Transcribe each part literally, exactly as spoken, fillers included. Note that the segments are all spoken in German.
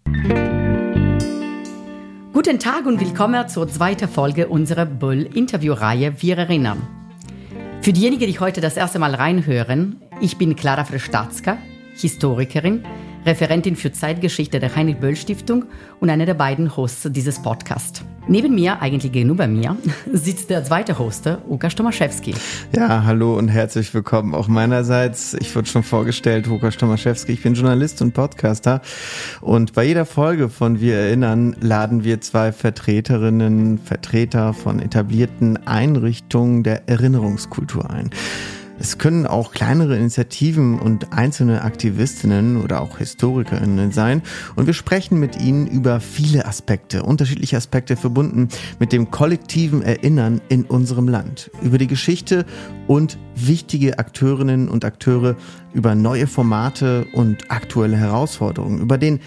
Guten Tag und willkommen zur zweiten Folge unserer Böll-Interviewreihe Wir erinnern. Für diejenigen, die heute das erste Mal reinhören, ich bin Klara Frestatzka, Historikerin, Referentin für Zeitgeschichte der Heinrich-Böll-Stiftung und einer der beiden Hosts dieses Podcasts. Neben mir, eigentlich gegenüber mir, sitzt der zweite Host, Łukasz Tomaszewski. Ja, hallo und herzlich willkommen auch meinerseits. Ich wurde schon vorgestellt, Łukasz Tomaszewski. Ich bin Journalist und Podcaster und bei jeder Folge von Wir erinnern laden wir zwei Vertreterinnen, Vertreter von etablierten Einrichtungen der Erinnerungskultur ein. Es können auch kleinere Initiativen und einzelne Aktivistinnen oder auch HistorikerInnen sein. Und wir sprechen mit ihnen über viele Aspekte, unterschiedliche Aspekte verbunden mit dem kollektiven Erinnern in unserem Land. Über die Geschichte und wichtige Akteurinnen und Akteure, über neue Formate und aktuelle Herausforderungen, über den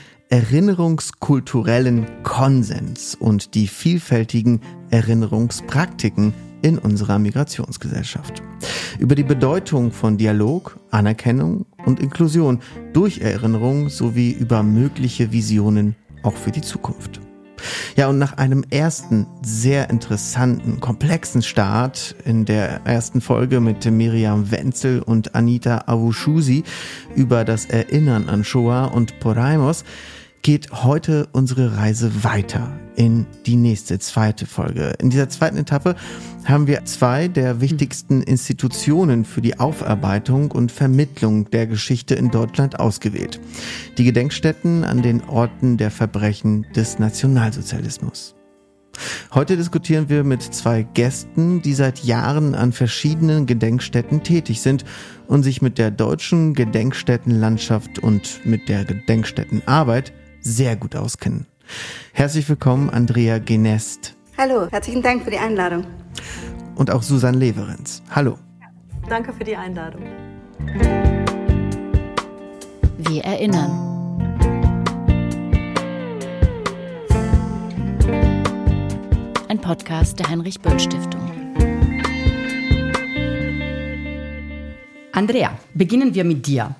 erinnerungskulturellen Konsens und die vielfältigen Erinnerungspraktiken in unserer Migrationsgesellschaft. Über die Bedeutung von Dialog, Anerkennung und Inklusion durch Erinnerung sowie über mögliche Visionen auch für die Zukunft. Ja, und nach einem ersten sehr interessanten, komplexen Start in der ersten Folge mit Miriam Wenzel und Anita Awushusi über das Erinnern an Shoah und Porajmos geht heute unsere Reise weiter in die nächste, zweite Folge. In dieser zweiten Etappe haben wir zwei der wichtigsten Institutionen für die Aufarbeitung und Vermittlung der Geschichte in Deutschland ausgewählt. Die Gedenkstätten an den Orten der Verbrechen des Nationalsozialismus. Heute diskutieren wir mit zwei Gästen, die seit Jahren an verschiedenen Gedenkstätten tätig sind und sich mit der deutschen Gedenkstättenlandschaft und mit der Gedenkstättenarbeit sehr gut auskennen. Herzlich willkommen, Andrea Genest. Hallo, herzlichen Dank für die Einladung. Und auch Susanne Leverenz. Hallo. Danke für die Einladung. Wir erinnern. Ein Podcast der Heinrich-Böll-Stiftung. Andrea, beginnen wir mit dir.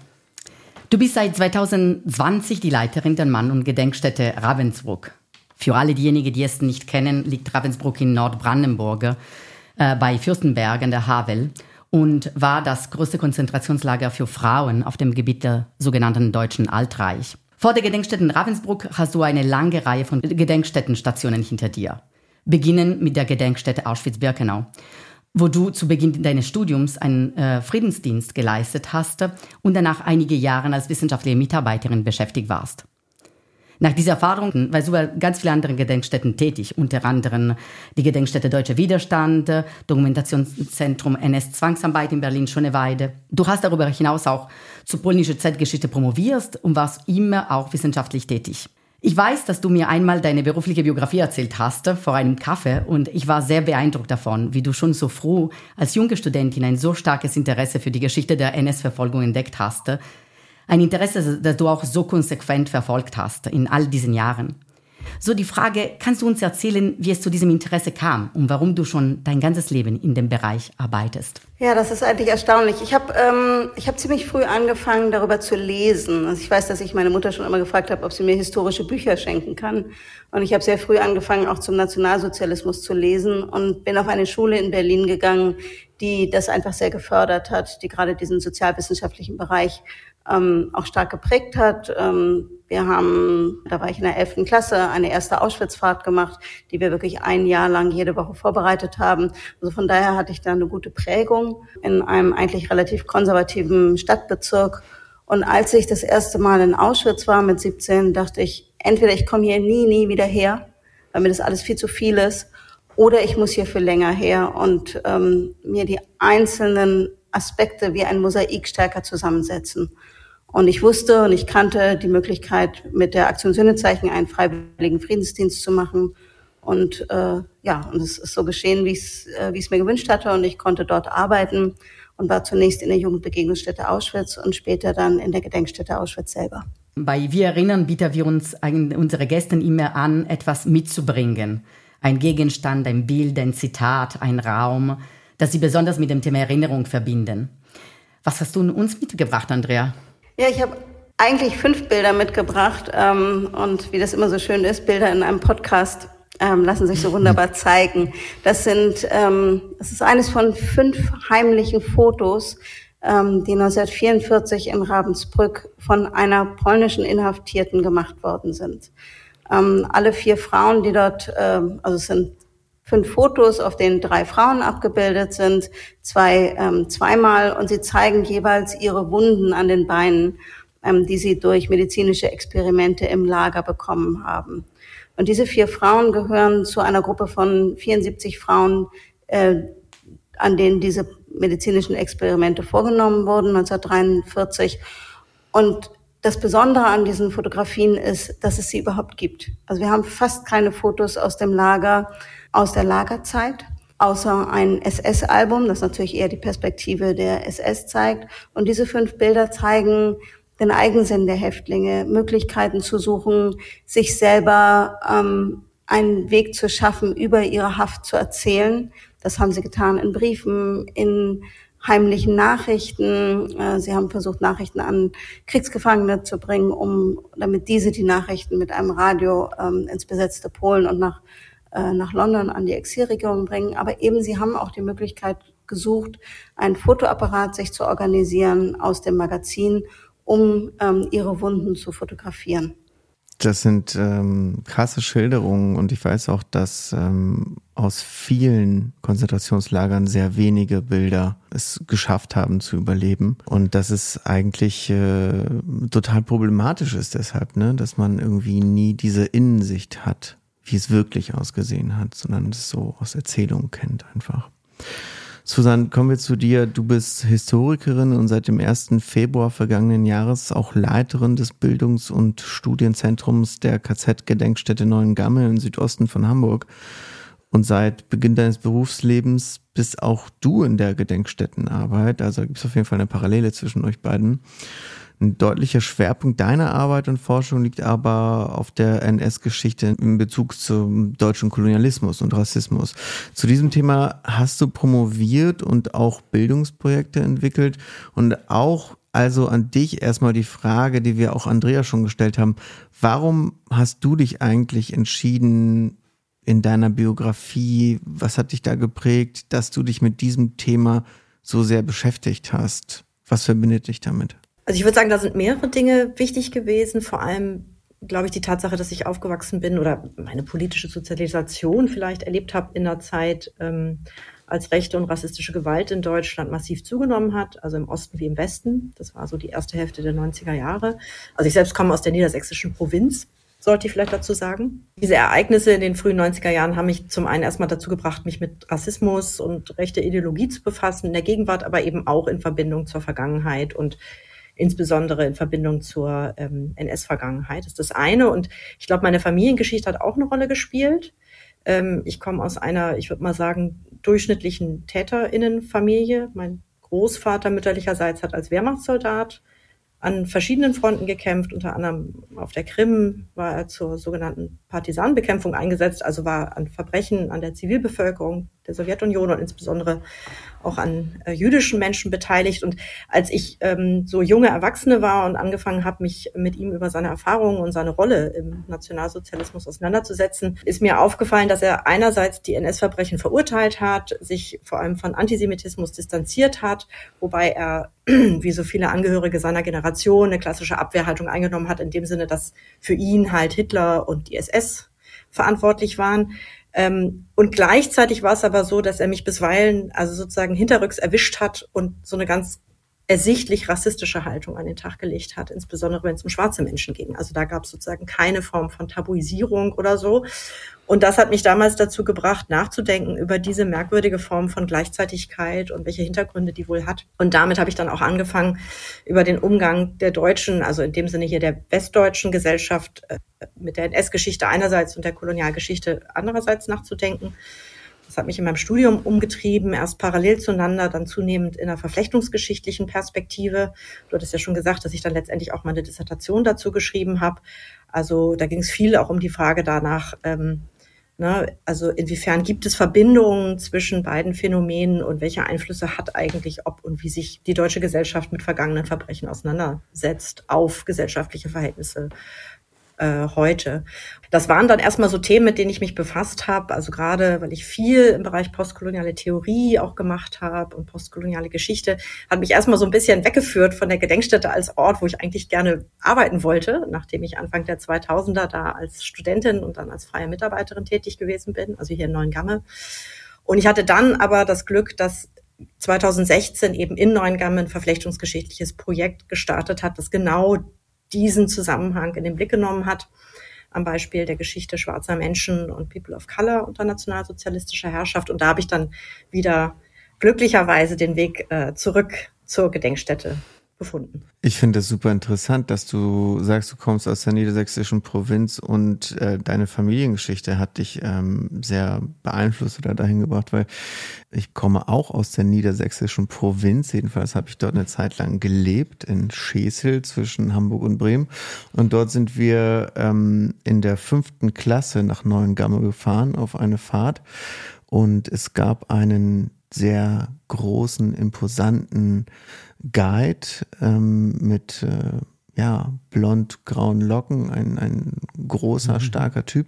Du bist seit zwanzig zwanzig die Leiterin der Mann- und Gedenkstätte Ravensbrück. Für alle diejenigen, die es nicht kennen, liegt Ravensbrück in Nordbrandenburg äh, bei Fürstenberg an der Havel und war das größte Konzentrationslager für Frauen auf dem Gebiet der sogenannten Deutschen Altreich. Vor der Gedenkstätte in Ravensbrück hast du eine lange Reihe von Gedenkstättenstationen hinter dir. Beginnen mit der Gedenkstätte Auschwitz-Birkenau, wo du zu Beginn deines Studiums einen äh, Friedensdienst geleistet hast und danach einige Jahre als wissenschaftliche Mitarbeiterin beschäftigt warst. Nach dieser Erfahrung warst du bei ganz vielen anderen Gedenkstätten tätig, unter anderem die Gedenkstätte Deutscher Widerstand, Dokumentationszentrum N S-Zwangsarbeit in Berlin-Schöneweide. Du hast darüber hinaus auch zur polnischen Zeitgeschichte promovierst und warst immer auch wissenschaftlich tätig. Ich weiß, dass du mir einmal deine berufliche Biografie erzählt hast vor einem Kaffee und ich war sehr beeindruckt davon, wie du schon so früh als junge Studentin ein so starkes Interesse für die Geschichte der N S-Verfolgung entdeckt hast. Ein Interesse, das du auch so konsequent verfolgt hast in all diesen Jahren. So die Frage, kannst du uns erzählen, wie es zu diesem Interesse kam und warum du schon dein ganzes Leben in dem Bereich arbeitest? Ja, das ist eigentlich erstaunlich. Ich habe ähm, ich hab ziemlich früh angefangen, darüber zu lesen. Also ich weiß, dass ich meine Mutter schon immer gefragt habe, ob sie mir historische Bücher schenken kann. Und ich habe sehr früh angefangen, auch zum Nationalsozialismus zu lesen und bin auf eine Schule in Berlin gegangen, die das einfach sehr gefördert hat, die gerade diesen sozialwissenschaftlichen Bereich ähm, auch stark geprägt hat. Ähm, wir haben, da war ich in der elften Klasse, eine erste Auschwitzfahrt gemacht, die wir wirklich ein Jahr lang jede Woche vorbereitet haben. Also von daher hatte ich da eine gute Prägung in einem eigentlich relativ konservativen Stadtbezirk. Und als ich das erste Mal in Auschwitz war mit siebzehn, dachte ich, entweder ich komme hier nie, nie wieder her, weil mir das alles viel zu viel ist, oder ich muss hier für länger her und ähm, mir die einzelnen Aspekte wie ein Mosaik stärker zusammensetzen. Und ich wusste und ich kannte die Möglichkeit, mit der Aktion Sühnezeichen einen freiwilligen Friedensdienst zu machen. Und äh, ja, und es ist so geschehen, wie es äh, wie es mir gewünscht hatte. Und ich konnte dort arbeiten und war zunächst in der Jugendbegegnungsstätte Auschwitz und später dann in der Gedenkstätte Auschwitz selber. Bei Wir erinnern bieten wir uns unsere Gäste immer an, etwas mitzubringen. Ein Gegenstand, ein Bild, ein Zitat, ein Raum, das sie besonders mit dem Thema Erinnerung verbinden. Was hast du uns mitgebracht, Andrea? Ja, ich habe eigentlich fünf Bilder mitgebracht. Ähm, und wie das immer so schön ist, Bilder in einem Podcast ähm, lassen sich so wunderbar zeigen. Das sind, ähm, das ist eines von fünf heimlichen Fotos, ähm, die neunzehnhundertvierundvierzig in Ravensbrück von einer polnischen Inhaftierten gemacht worden sind. Ähm, alle vier Frauen, die dort, ähm, also es sind fünf Fotos, auf denen drei Frauen abgebildet sind, zwei ähm, zweimal, und sie zeigen jeweils ihre Wunden an den Beinen, ähm, die sie durch medizinische Experimente im Lager bekommen haben. Und diese vier Frauen gehören zu einer Gruppe von vierundsiebzig Frauen, äh, an denen diese medizinischen Experimente vorgenommen wurden, neunzehnhundertdreiundvierzig. Und das Besondere an diesen Fotografien ist, dass es sie überhaupt gibt. Also wir haben fast keine Fotos aus dem Lager, aus der Lagerzeit, außer ein S S-Album, das natürlich eher die Perspektive der S S zeigt. Und diese fünf Bilder zeigen den Eigensinn der Häftlinge, Möglichkeiten zu suchen, sich selber ähm, einen Weg zu schaffen, über ihre Haft zu erzählen. Das haben sie getan in Briefen, in heimlichen Nachrichten. Sie haben versucht, Nachrichten an Kriegsgefangene zu bringen, um damit diese die Nachrichten mit einem Radio ähm, ins besetzte Polen und nach äh, nach London an die Exilregierung bringen. Aber eben, sie haben auch die Möglichkeit gesucht, einen Fotoapparat sich zu organisieren aus dem Magazin, um ähm, ihre Wunden zu fotografieren. Das sind ähm, krasse Schilderungen, und ich weiß auch, dass ähm, aus vielen Konzentrationslagern sehr wenige Bilder es geschafft haben zu überleben, und dass es eigentlich äh, total problematisch ist deshalb, ne, dass man irgendwie nie diese Innensicht hat, wie es wirklich ausgesehen hat, sondern es so aus Erzählungen kennt einfach. Susanne, kommen wir zu dir. Du bist Historikerin und seit dem ersten Februar vergangenen Jahres auch Leiterin des Bildungs- und Studienzentrums der K Z-Gedenkstätte Neuengamme im Südosten von Hamburg. Und seit Beginn deines Berufslebens bist auch du in der Gedenkstättenarbeit. Also gibt es auf jeden Fall eine Parallele zwischen euch beiden. Ein deutlicher Schwerpunkt deiner Arbeit und Forschung liegt aber auf der N S-Geschichte in Bezug zum deutschen Kolonialismus und Rassismus. Zu diesem Thema hast du promoviert und auch Bildungsprojekte entwickelt. Und auch also an dich erstmal die Frage, die wir auch Andrea schon gestellt haben. Warum hast du dich eigentlich entschieden, in deiner Biografie, was hat dich da geprägt, dass du dich mit diesem Thema so sehr beschäftigt hast? Was verbindet dich damit? Also ich würde sagen, da sind mehrere Dinge wichtig gewesen. Vor allem, glaube ich, die Tatsache, dass ich aufgewachsen bin oder meine politische Sozialisation vielleicht erlebt habe in einer Zeit, ähm, als rechte und rassistische Gewalt in Deutschland massiv zugenommen hat, also im Osten wie im Westen. Das war so die erste Hälfte der neunziger Jahre. Also ich selbst komme aus der niedersächsischen Provinz, sollte ich vielleicht dazu sagen. Diese Ereignisse in den frühen neunziger Jahren haben mich zum einen erstmal dazu gebracht, mich mit Rassismus und rechter Ideologie zu befassen, in der Gegenwart, aber eben auch in Verbindung zur Vergangenheit und insbesondere in Verbindung zur ähm, N S-Vergangenheit. Das ist das eine. Und ich glaube, meine Familiengeschichte hat auch eine Rolle gespielt. Ähm, ich komme aus einer, ich würde mal sagen, durchschnittlichen TäterInnenfamilie. Mein Großvater mütterlicherseits hat als Wehrmachtssoldat an verschiedenen Fronten gekämpft, unter anderem auf der Krim war er zur sogenannten Partisanenbekämpfung eingesetzt, also war an Verbrechen an der Zivilbevölkerung der Sowjetunion und insbesondere auch an äh, jüdischen Menschen beteiligt. Und als ich ähm, so junge Erwachsene war und angefangen habe, mich mit ihm über seine Erfahrungen und seine Rolle im Nationalsozialismus auseinanderzusetzen, ist mir aufgefallen, dass er einerseits die N S-Verbrechen verurteilt hat, sich vor allem von Antisemitismus distanziert hat, wobei er, wie so viele Angehörige seiner Generation, eine klassische Abwehrhaltung eingenommen hat, in dem Sinne, dass für ihn halt Hitler und die S S verantwortlich waren. Ähm, und gleichzeitig war es aber so, dass er mich bisweilen also sozusagen hinterrücks erwischt hat und so eine ganz ersichtlich rassistische Haltung an den Tag gelegt hat, insbesondere wenn es um schwarze Menschen ging. Also da gab es sozusagen keine Form von Tabuisierung oder so. Und das hat mich damals dazu gebracht, nachzudenken über diese merkwürdige Form von Gleichzeitigkeit und welche Hintergründe die wohl hat. Und damit habe ich dann auch angefangen, über den Umgang der Deutschen, also in dem Sinne hier der westdeutschen Gesellschaft, mit der N S-Geschichte einerseits und der Kolonialgeschichte andererseits nachzudenken. Das hat mich in meinem Studium umgetrieben, erst parallel zueinander, dann zunehmend in einer verflechtungsgeschichtlichen Perspektive. Du hattest ja schon gesagt, dass ich dann letztendlich auch meine Dissertation dazu geschrieben habe. Also da ging es viel auch um die Frage danach, ähm, Ne? Also inwiefern gibt es Verbindungen zwischen beiden Phänomenen und welche Einflüsse hat eigentlich ob und wie sich die deutsche Gesellschaft mit vergangenen Verbrechen auseinandersetzt auf gesellschaftliche Verhältnisse äh, heute. Das waren dann erstmal so Themen, mit denen ich mich befasst habe, also gerade, weil ich viel im Bereich postkoloniale Theorie auch gemacht habe und postkoloniale Geschichte, hat mich erstmal so ein bisschen weggeführt von der Gedenkstätte als Ort, wo ich eigentlich gerne arbeiten wollte, nachdem ich Anfang der zweitausender da als Studentin und dann als freie Mitarbeiterin tätig gewesen bin, also hier in Neuengamme. Und ich hatte dann aber das Glück, dass zweitausendsechzehn eben in Neuengamme ein verflechtungsgeschichtliches Projekt gestartet hat, das genau diesen Zusammenhang in den Blick genommen hat, am Beispiel der Geschichte schwarzer Menschen und People of Color unter nationalsozialistischer Herrschaft. Und da habe ich dann wieder glücklicherweise den Weg äh, zurück zur Gedenkstätte gefunden. Ich finde es super interessant, dass du sagst, du kommst aus der niedersächsischen Provinz und äh, deine Familiengeschichte hat dich ähm, sehr beeinflusst oder dahin gebracht, weil ich komme auch aus der niedersächsischen Provinz. Jedenfalls habe ich dort eine Zeit lang gelebt, in Schesel zwischen Hamburg und Bremen. Und dort sind wir ähm, in der fünften Klasse nach Neuengamme gefahren auf eine Fahrt. Und es gab einen sehr großen, imposanten Guide ähm, mit äh, ja blond-grauen Locken, ein, ein großer, starker Typ.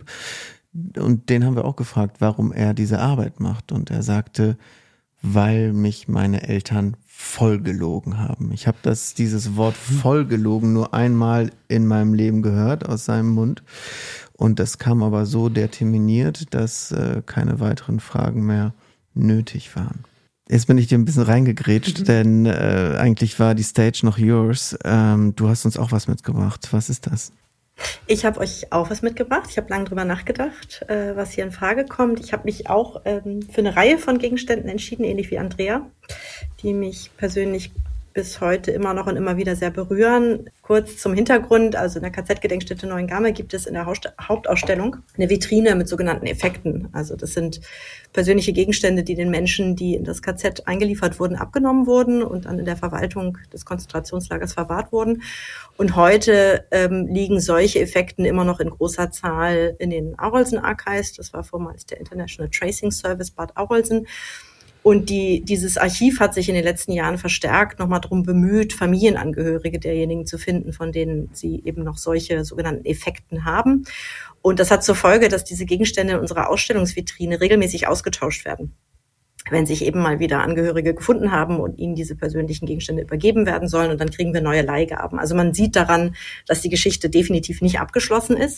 Und den haben wir auch gefragt, warum er diese Arbeit macht. Und er sagte, weil mich meine Eltern vollgelogen haben. Ich habe das dieses Wort vollgelogen nur einmal in meinem Leben gehört aus seinem Mund. Und das kam aber so determiniert, dass äh, keine weiteren Fragen mehr nötig waren. Jetzt bin ich dir ein bisschen reingegrätscht, mhm. denn äh, eigentlich war die Stage noch yours. Ähm, du hast uns auch was mitgebracht. Was ist das? Ich habe euch auch was mitgebracht. Ich habe lange drüber nachgedacht, äh, was hier in Frage kommt. Ich habe mich auch ähm, für eine Reihe von Gegenständen entschieden, ähnlich wie Andrea, die mich persönlich bis heute immer noch und immer wieder sehr berühren. Kurz zum Hintergrund, also in der K Z-Gedenkstätte Neuengamme gibt es in der Hauptausstellung eine Vitrine mit sogenannten Effekten. Also das sind persönliche Gegenstände, die den Menschen, die in das K Z eingeliefert wurden, abgenommen wurden und dann in der Verwaltung des Konzentrationslagers verwahrt wurden. Und heute ähm, liegen solche Effekten immer noch in großer Zahl in den Arolsen Archives. Das war vormals der International Tracing Service Bad Arolsen. Und die, dieses Archiv hat sich in den letzten Jahren verstärkt nochmal darum bemüht, Familienangehörige derjenigen zu finden, von denen sie eben noch solche sogenannten Effekten haben. Und das hat zur Folge, dass diese Gegenstände in unserer Ausstellungsvitrine regelmäßig ausgetauscht werden. Wenn sich eben mal wieder Angehörige gefunden haben und ihnen diese persönlichen Gegenstände übergeben werden sollen, und dann kriegen wir neue Leihgaben. Also man sieht daran, dass die Geschichte definitiv nicht abgeschlossen ist.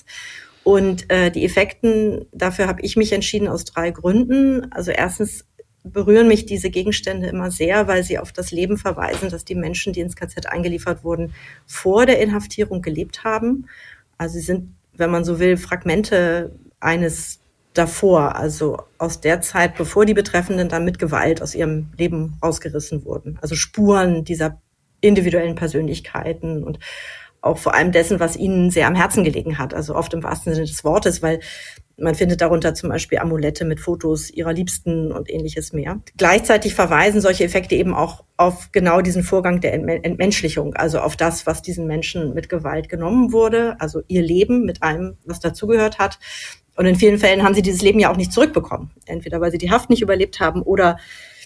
Und äh, die Effekten, dafür habe ich mich entschieden aus drei Gründen. Also erstens berühren mich diese Gegenstände immer sehr, weil sie auf das Leben verweisen, dass die Menschen, die ins K Z eingeliefert wurden, vor der Inhaftierung gelebt haben. Also sie sind, wenn man so will, Fragmente eines davor, also aus der Zeit, bevor die Betreffenden dann mit Gewalt aus ihrem Leben rausgerissen wurden. Also Spuren dieser individuellen Persönlichkeiten und auch vor allem dessen, was ihnen sehr am Herzen gelegen hat. Also oft im wahrsten Sinne des Wortes, weil man findet darunter zum Beispiel Amulette mit Fotos ihrer Liebsten und ähnliches mehr. Gleichzeitig verweisen solche Effekte eben auch auf genau diesen Vorgang der Entmenschlichung, also auf das, was diesen Menschen mit Gewalt genommen wurde, also ihr Leben mit allem, was dazugehört hat. Und in vielen Fällen haben sie dieses Leben ja auch nicht zurückbekommen. Entweder weil sie die Haft nicht überlebt haben oder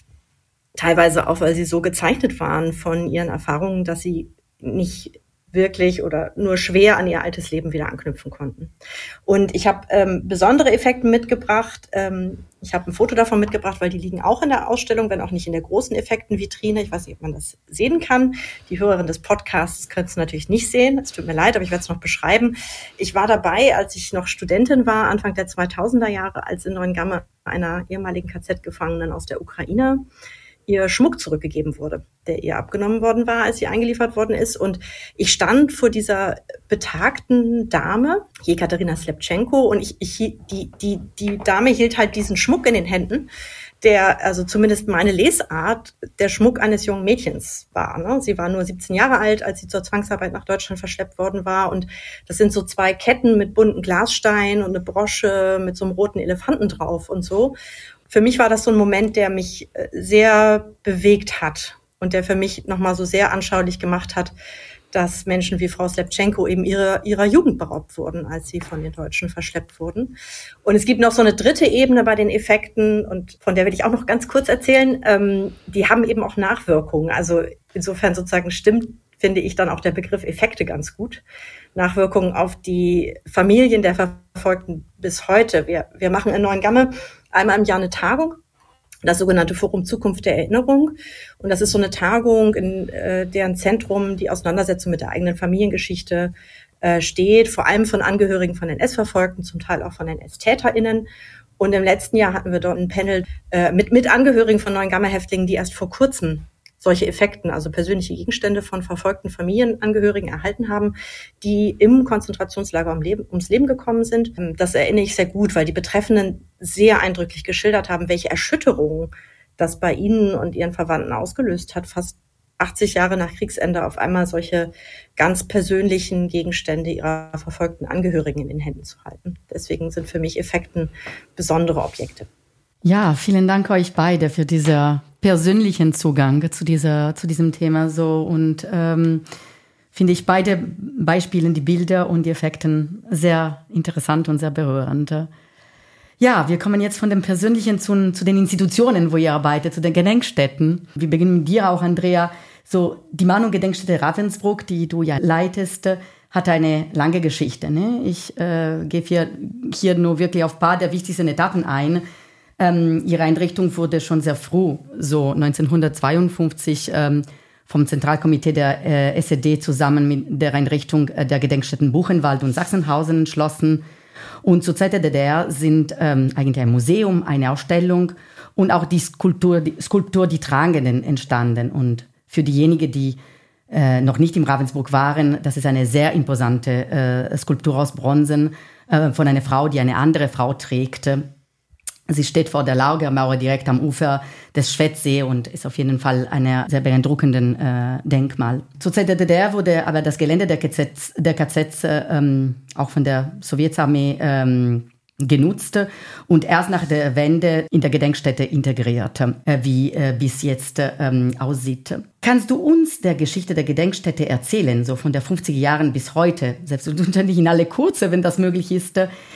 teilweise auch, weil sie so gezeichnet waren von ihren Erfahrungen, dass sie nicht wirklich oder nur schwer an ihr altes Leben wieder anknüpfen konnten. Und ich habe ähm, besondere Effekte mitgebracht. Ähm, ich habe ein Foto davon mitgebracht, weil die liegen auch in der Ausstellung, wenn auch nicht in der großen Effektenvitrine. Ich weiß nicht, ob man das sehen kann. Die Hörerin des Podcasts können es natürlich nicht sehen. Es tut mir leid, aber ich werde es noch beschreiben. Ich war dabei, als ich noch Studentin war, Anfang der zweitausender Jahre, als in Neuengamme einer ehemaligen K Z-Gefangenen aus der Ukraine ihr Schmuck zurückgegeben wurde, der ihr abgenommen worden war, als sie eingeliefert worden ist. Und ich stand vor dieser betagten Dame, Jekaterina Slepchenko, und ich, ich, die, die, die Dame hielt halt diesen Schmuck in den Händen, der, also zumindest meine Lesart, der Schmuck eines jungen Mädchens war. Ne? Sie war nur siebzehn Jahre alt, als sie zur Zwangsarbeit nach Deutschland verschleppt worden war. Und das sind so zwei Ketten mit bunten Glassteinen und eine Brosche mit so einem roten Elefanten drauf und so. Für mich war das so ein Moment, der mich sehr bewegt hat und der für mich nochmal so sehr anschaulich gemacht hat, dass Menschen wie Frau Slepchenko eben ihrer, ihrer Jugend beraubt wurden, als sie von den Deutschen verschleppt wurden. Und es gibt noch so eine dritte Ebene bei den Effekten, und von der will ich auch noch ganz kurz erzählen. Ähm, die haben eben auch Nachwirkungen. Also insofern sozusagen stimmt, finde ich, dann auch der Begriff Effekte ganz gut. Nachwirkungen auf die Familien der Verfolgten bis heute. Wir, wir machen in Neuengamme einmal im Jahr eine Tagung, das sogenannte Forum Zukunft der Erinnerung. Und das ist so eine Tagung, in äh, deren Zentrum die Auseinandersetzung mit der eigenen Familiengeschichte äh, steht, vor allem von Angehörigen von N S-Verfolgten, zum Teil auch von N S-TäterInnen. Und im letzten Jahr hatten wir dort ein Panel äh, mit, mit Angehörigen von Neuengamme-Häftlingen, die erst vor kurzem solche Effekten, also persönliche Gegenstände von verfolgten Familienangehörigen erhalten haben, die im Konzentrationslager um Leben, ums Leben gekommen sind. Das erinnere ich sehr gut, weil die Betreffenden sehr eindrücklich geschildert haben, welche Erschütterungen das bei ihnen und ihren Verwandten ausgelöst hat, fast achtzig Jahre nach Kriegsende auf einmal solche ganz persönlichen Gegenstände ihrer verfolgten Angehörigen in den Händen zu halten. Deswegen sind für mich Effekten besondere Objekte. Ja, vielen Dank euch beide für diesen persönlichen Zugang zu dieser, zu diesem Thema so, und ähm, finde ich beide Beispiele, die Bilder und die Effekten, sehr interessant und sehr berührend. Ja, wir kommen jetzt von dem Persönlichen zu, zu den Institutionen, wo ihr arbeitet, zu den Gedenkstätten. Wir beginnen mit dir auch, Andrea. So, die Mahn- und Gedenkstätte Ravensbrück, die du ja leitest, hat eine lange Geschichte. Ne? Ich äh, gehe hier, hier nur wirklich auf ein paar der wichtigsten Etappen ein. Ähm, ihre Einrichtung wurde schon sehr früh, so neunzehnhundertzweiundfünfzig, ähm, vom Zentralkomitee der äh, S E D zusammen mit der Einrichtung äh, der Gedenkstätten Buchenwald und Sachsenhausen entschlossen. Und zur Zeit der D D R sind ähm, eigentlich ein Museum, eine Ausstellung und auch die Skulptur, die Skulptur Die Tragenden entstanden. Und für diejenigen, die äh, noch nicht im Ravensbrück waren, das ist eine sehr imposante äh, Skulptur aus Bronzen äh, von einer Frau, die eine andere Frau trägt. Sie steht vor der Lagermauer direkt am Ufer des Schwetzsee und ist auf jeden Fall ein sehr beeindruckendes äh, Denkmal. Zur Zeit der D D R wurde aber das Gelände der K Zs, der K Zs ähm, auch von der Sowjetarmee ähm, genutzt und erst nach der Wende in der Gedenkstätte integriert, äh, wie äh, bis jetzt ähm, aussieht. Kannst du uns der Geschichte der Gedenkstätte erzählen, so von der fünfziger Jahren bis heute, selbstverständlich in alle Kurze, wenn das möglich ist?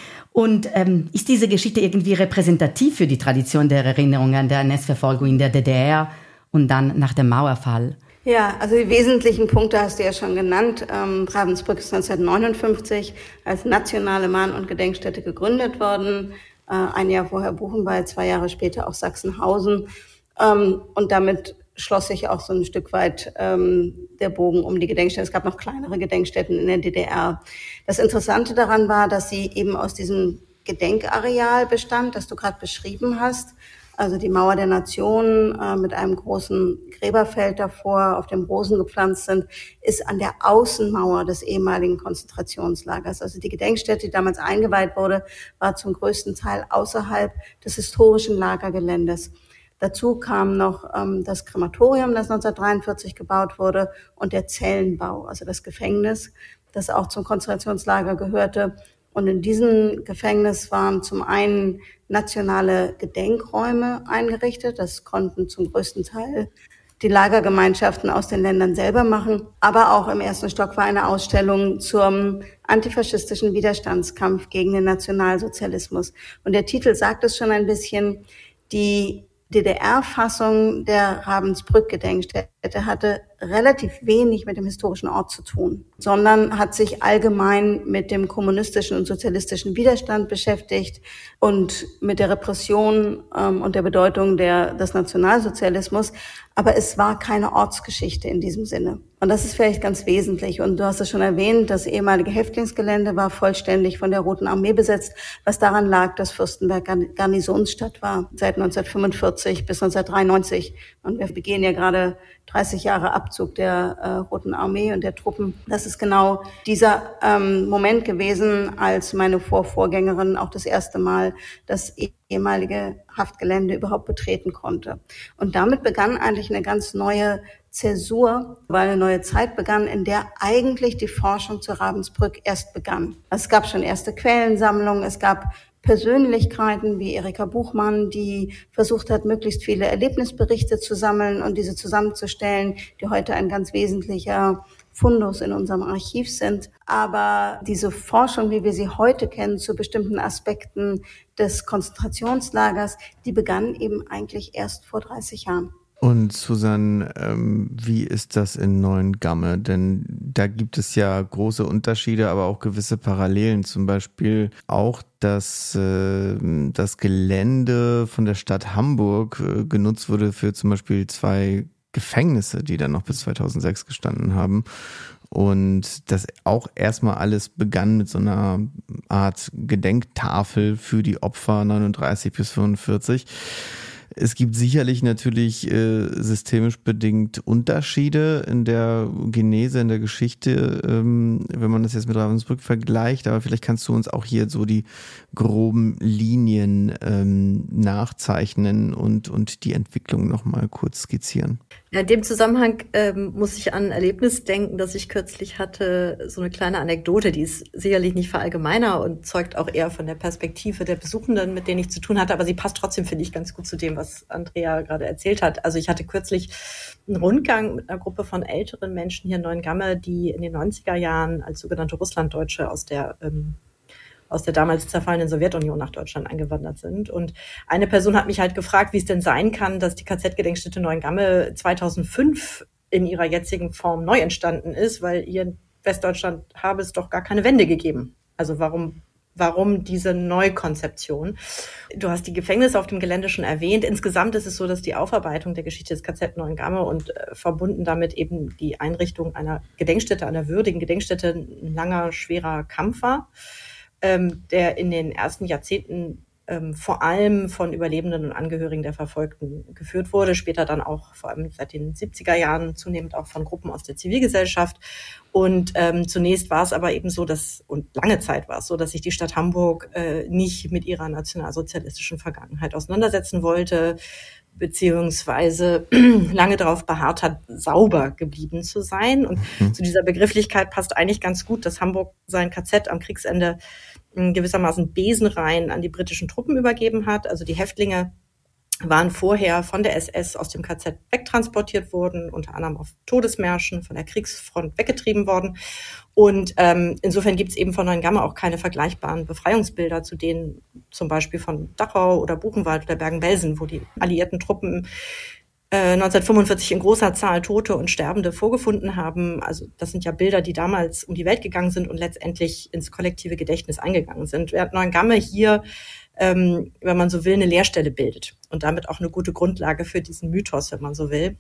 Und ähm, ist diese Geschichte irgendwie repräsentativ für die Tradition der Erinnerung an der N S-Verfolgung in der D D R und dann nach dem Mauerfall? Ja, also die wesentlichen Punkte hast du ja schon genannt. Ähm, Ravensbrück ist neunzehnhundertneunundfünfzig als nationale Mahn- und Gedenkstätte gegründet worden. Äh, ein Jahr vorher Buchenwald, zwei Jahre später auch Sachsenhausen. Ähm, und damit schloss sich auch so ein Stück weit ähm, der Bogen um die Gedenkstätten. Es gab noch kleinere Gedenkstätten in der D D R. Das Interessante daran war, dass sie eben aus diesem Gedenkareal bestand, das du gerade beschrieben hast. Also die Mauer der Nation äh, mit einem großen Gräberfeld davor, auf dem Rosen gepflanzt sind, ist an der Außenmauer des ehemaligen Konzentrationslagers. Also die Gedenkstätte, die damals eingeweiht wurde, war zum größten Teil außerhalb des historischen Lagergeländes. Dazu kam noch ähm, das Krematorium, das neunzehnhundertdreiundvierzig gebaut wurde, und der Zellenbau, also das Gefängnis, das auch zum Konzentrationslager gehörte. Und in diesem Gefängnis waren zum einen nationale Gedenkräume eingerichtet. Das konnten zum größten Teil die Lagergemeinschaften aus den Ländern selber machen. Aber auch im ersten Stock war eine Ausstellung zum antifaschistischen Widerstandskampf gegen den Nationalsozialismus. Und der Titel sagt es schon ein bisschen, die D D R-Fassung der Ravensbrück-Gedenkstätte hatte relativ wenig mit dem historischen Ort zu tun, sondern hat sich allgemein mit dem kommunistischen und sozialistischen Widerstand beschäftigt und mit der Repression ähm, und der Bedeutung der, des Nationalsozialismus. Aber es war keine Ortsgeschichte in diesem Sinne. Und das ist vielleicht ganz wesentlich. Und du hast es schon erwähnt, das ehemalige Häftlingsgelände war vollständig von der Roten Armee besetzt, was daran lag, dass Fürstenberg Garnisonsstadt war, seit neunzehnhundertfünfundvierzig bis neunzehnhundertdreiundneunzig. Und wir begehen ja gerade dreißig Jahre Abzug der äh, Roten Armee und der Truppen. Das ist genau dieser ähm, Moment gewesen, als meine Vorvorgängerin auch das erste Mal das ehemalige Haftgelände überhaupt betreten konnte. Und damit begann eigentlich eine ganz neue Zäsur, weil eine neue Zeit begann, in der eigentlich die Forschung zu Ravensbrück erst begann. Es gab schon erste Quellensammlungen, es gab Persönlichkeiten wie Erika Buchmann, die versucht hat, möglichst viele Erlebnisberichte zu sammeln und diese zusammenzustellen, die heute ein ganz wesentlicher Fundus in unserem Archiv sind. Aber diese Forschung, wie wir sie heute kennen, zu bestimmten Aspekten des Konzentrationslagers, die begann eben eigentlich erst vor dreißig Jahren. Und Susanne, ähm, wie ist das in Neuengamme? Denn da gibt es ja große Unterschiede, aber auch gewisse Parallelen. Zum Beispiel auch, dass äh, das Gelände von der Stadt Hamburg äh, genutzt wurde für zum Beispiel zwei Gefängnisse, die dann noch bis zweitausendsechs gestanden haben. Und das auch erstmal alles begann mit so einer Art Gedenktafel für die Opfer neununddreißig bis fünfundvierzig. Es gibt sicherlich natürlich äh, systemisch bedingt Unterschiede in der Genese, in der Geschichte, ähm, wenn man das jetzt mit Ravensbrück vergleicht. Aber vielleicht kannst du uns auch hier so die groben Linien ähm, nachzeichnen und, und die Entwicklung nochmal kurz skizzieren. Ja, in dem Zusammenhang ähm, muss ich an ein Erlebnis denken, das ich kürzlich hatte, so eine kleine Anekdote, die ist sicherlich nicht verallgemeiner und zeugt auch eher von der Perspektive der Besuchenden, mit denen ich zu tun hatte, aber sie passt trotzdem, finde ich, ganz gut zu dem, was Andrea gerade erzählt hat. Also ich hatte kürzlich einen Rundgang mit einer Gruppe von älteren Menschen hier in Neuengamme, die in den neunziger Jahren als sogenannte Russlanddeutsche aus der ähm, aus der damals zerfallenen Sowjetunion nach Deutschland eingewandert sind. Und eine Person hat mich halt gefragt, wie es denn sein kann, dass die K Z-Gedenkstätte Neuengamme zweitausendfünf in ihrer jetzigen Form neu entstanden ist, weil hier in Westdeutschland habe es doch gar keine Wende gegeben. Also warum, warum diese Neukonzeption? Du hast die Gefängnisse auf dem Gelände schon erwähnt. Insgesamt ist es so, dass die Aufarbeitung der Geschichte des K Z Neuengamme und äh, verbunden damit eben die Einrichtung einer Gedenkstätte, einer würdigen Gedenkstätte, ein langer, schwerer Kampf war, Ähm, der in den ersten Jahrzehnten ähm, vor allem von Überlebenden und Angehörigen der Verfolgten geführt wurde, später dann auch vor allem seit den siebziger Jahren zunehmend auch von Gruppen aus der Zivilgesellschaft. Und ähm, zunächst war es aber eben so, dass, und lange Zeit war es so, dass sich die Stadt Hamburg äh, nicht mit ihrer nationalsozialistischen Vergangenheit auseinandersetzen wollte, beziehungsweise lange darauf beharrt hat, sauber geblieben zu sein. Und mhm. zu dieser Begrifflichkeit passt eigentlich ganz gut, dass Hamburg sein K Z am Kriegsende gewissermaßen besenrein an die britischen Truppen übergeben hat. Also die Häftlinge waren vorher von der S S aus dem K Z wegtransportiert worden, unter anderem auf Todesmärschen von der Kriegsfront weggetrieben worden. Und ähm, insofern gibt es eben von Neuengamme auch keine vergleichbaren Befreiungsbilder zu denen zum Beispiel von Dachau oder Buchenwald oder Bergen-Belsen, wo die alliierten Truppen äh, neunzehnhundertfünfundvierzig in großer Zahl Tote und Sterbende vorgefunden haben. Also das sind ja Bilder, die damals um die Welt gegangen sind und letztendlich ins kollektive Gedächtnis eingegangen sind. Während Neuengamme hier, ähm, wenn man so will, eine Leerstelle bildet und damit auch eine gute Grundlage für diesen Mythos, wenn man so will.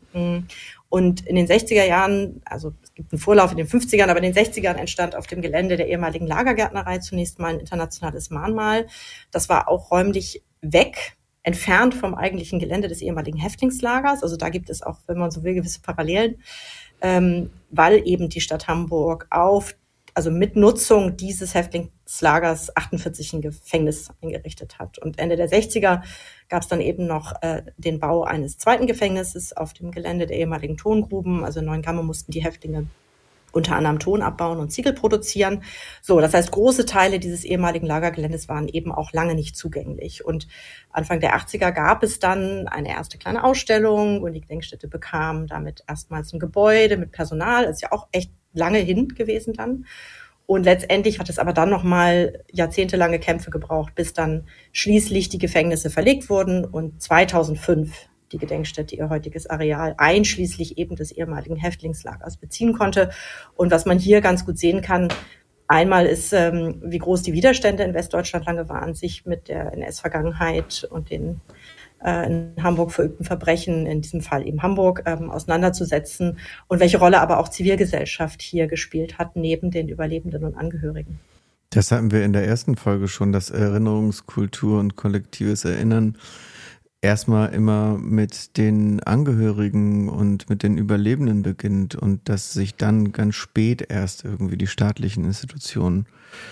Und in den sechziger Jahren, also es gibt einen Vorlauf in den fünfzigern, aber in den sechzigern entstand auf dem Gelände der ehemaligen Lagergärtnerei zunächst mal ein internationales Mahnmal. Das war auch räumlich weg, entfernt vom eigentlichen Gelände des ehemaligen Häftlingslagers. Also da gibt es auch, wenn man so will, gewisse Parallelen, ähm, weil eben die Stadt Hamburg auf, also mit Nutzung dieses Häftlingslagers achtundvierzig ein Gefängnis eingerichtet hat. Und Ende der sechziger gab es dann eben noch äh, den Bau eines zweiten Gefängnisses auf dem Gelände der ehemaligen Tongruben. Also in Neuengamme mussten die Häftlinge unter anderem Ton abbauen und Ziegel produzieren. So, das heißt, große Teile dieses ehemaligen Lagergeländes waren eben auch lange nicht zugänglich. Und Anfang der achtziger gab es dann eine erste kleine Ausstellung und die Gedenkstätte bekam damit erstmals ein Gebäude mit Personal. Das ist ja auch echt lange hin gewesen dann. Und letztendlich hat es aber dann nochmal jahrzehntelange Kämpfe gebraucht, bis dann schließlich die Gefängnisse verlegt wurden und zweitausendfünf die Gedenkstätte ihr heutiges Areal einschließlich eben des ehemaligen Häftlingslagers beziehen konnte. Und was man hier ganz gut sehen kann, einmal ist, ähm, wie groß die Widerstände in Westdeutschland lange waren, sich mit der N S-Vergangenheit und den äh, in Hamburg verübten Verbrechen, in diesem Fall eben Hamburg, ähm, auseinanderzusetzen und welche Rolle aber auch Zivilgesellschaft hier gespielt hat, neben den Überlebenden und Angehörigen. Das hatten wir in der ersten Folge schon, dass Erinnerungskultur und kollektives Erinnern erstmal immer mit den Angehörigen und mit den Überlebenden beginnt und dass sich dann ganz spät erst irgendwie die staatlichen Institutionen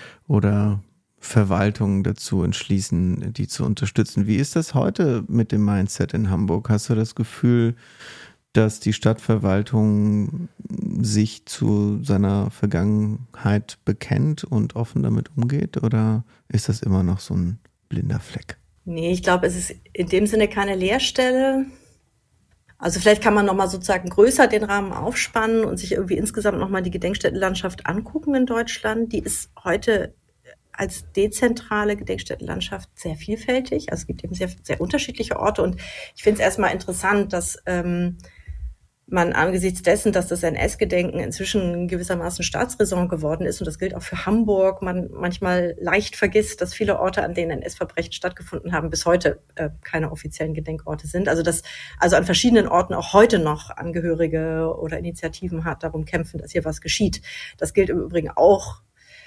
oder Verwaltungen dazu entschließen, die zu unterstützen. Wie ist das heute mit dem Mindset in Hamburg? Hast du das Gefühl, dass die Stadtverwaltung sich zu seiner Vergangenheit bekennt und offen damit umgeht? Oder ist das immer noch so ein blinder Fleck? Nee, ich glaube, es ist in dem Sinne keine Leerstelle. Also vielleicht kann man nochmal sozusagen größer den Rahmen aufspannen und sich irgendwie insgesamt nochmal die Gedenkstättenlandschaft angucken in Deutschland. Die ist heute als dezentrale Gedenkstättenlandschaft sehr vielfältig. Also es gibt eben sehr, sehr unterschiedliche Orte. Und ich finde es erstmal interessant, dass ähm, man angesichts dessen, dass das N S-Gedenken inzwischen gewissermaßen Staatsräson geworden ist, und das gilt auch für Hamburg, man manchmal leicht vergisst, dass viele Orte, an denen N S-Verbrechen stattgefunden haben, bis heute äh, keine offiziellen Gedenkorte sind. Also dass also an verschiedenen Orten auch heute noch Angehörige oder Initiativen hat, darum kämpfen, dass hier was geschieht. Das gilt im Übrigen auch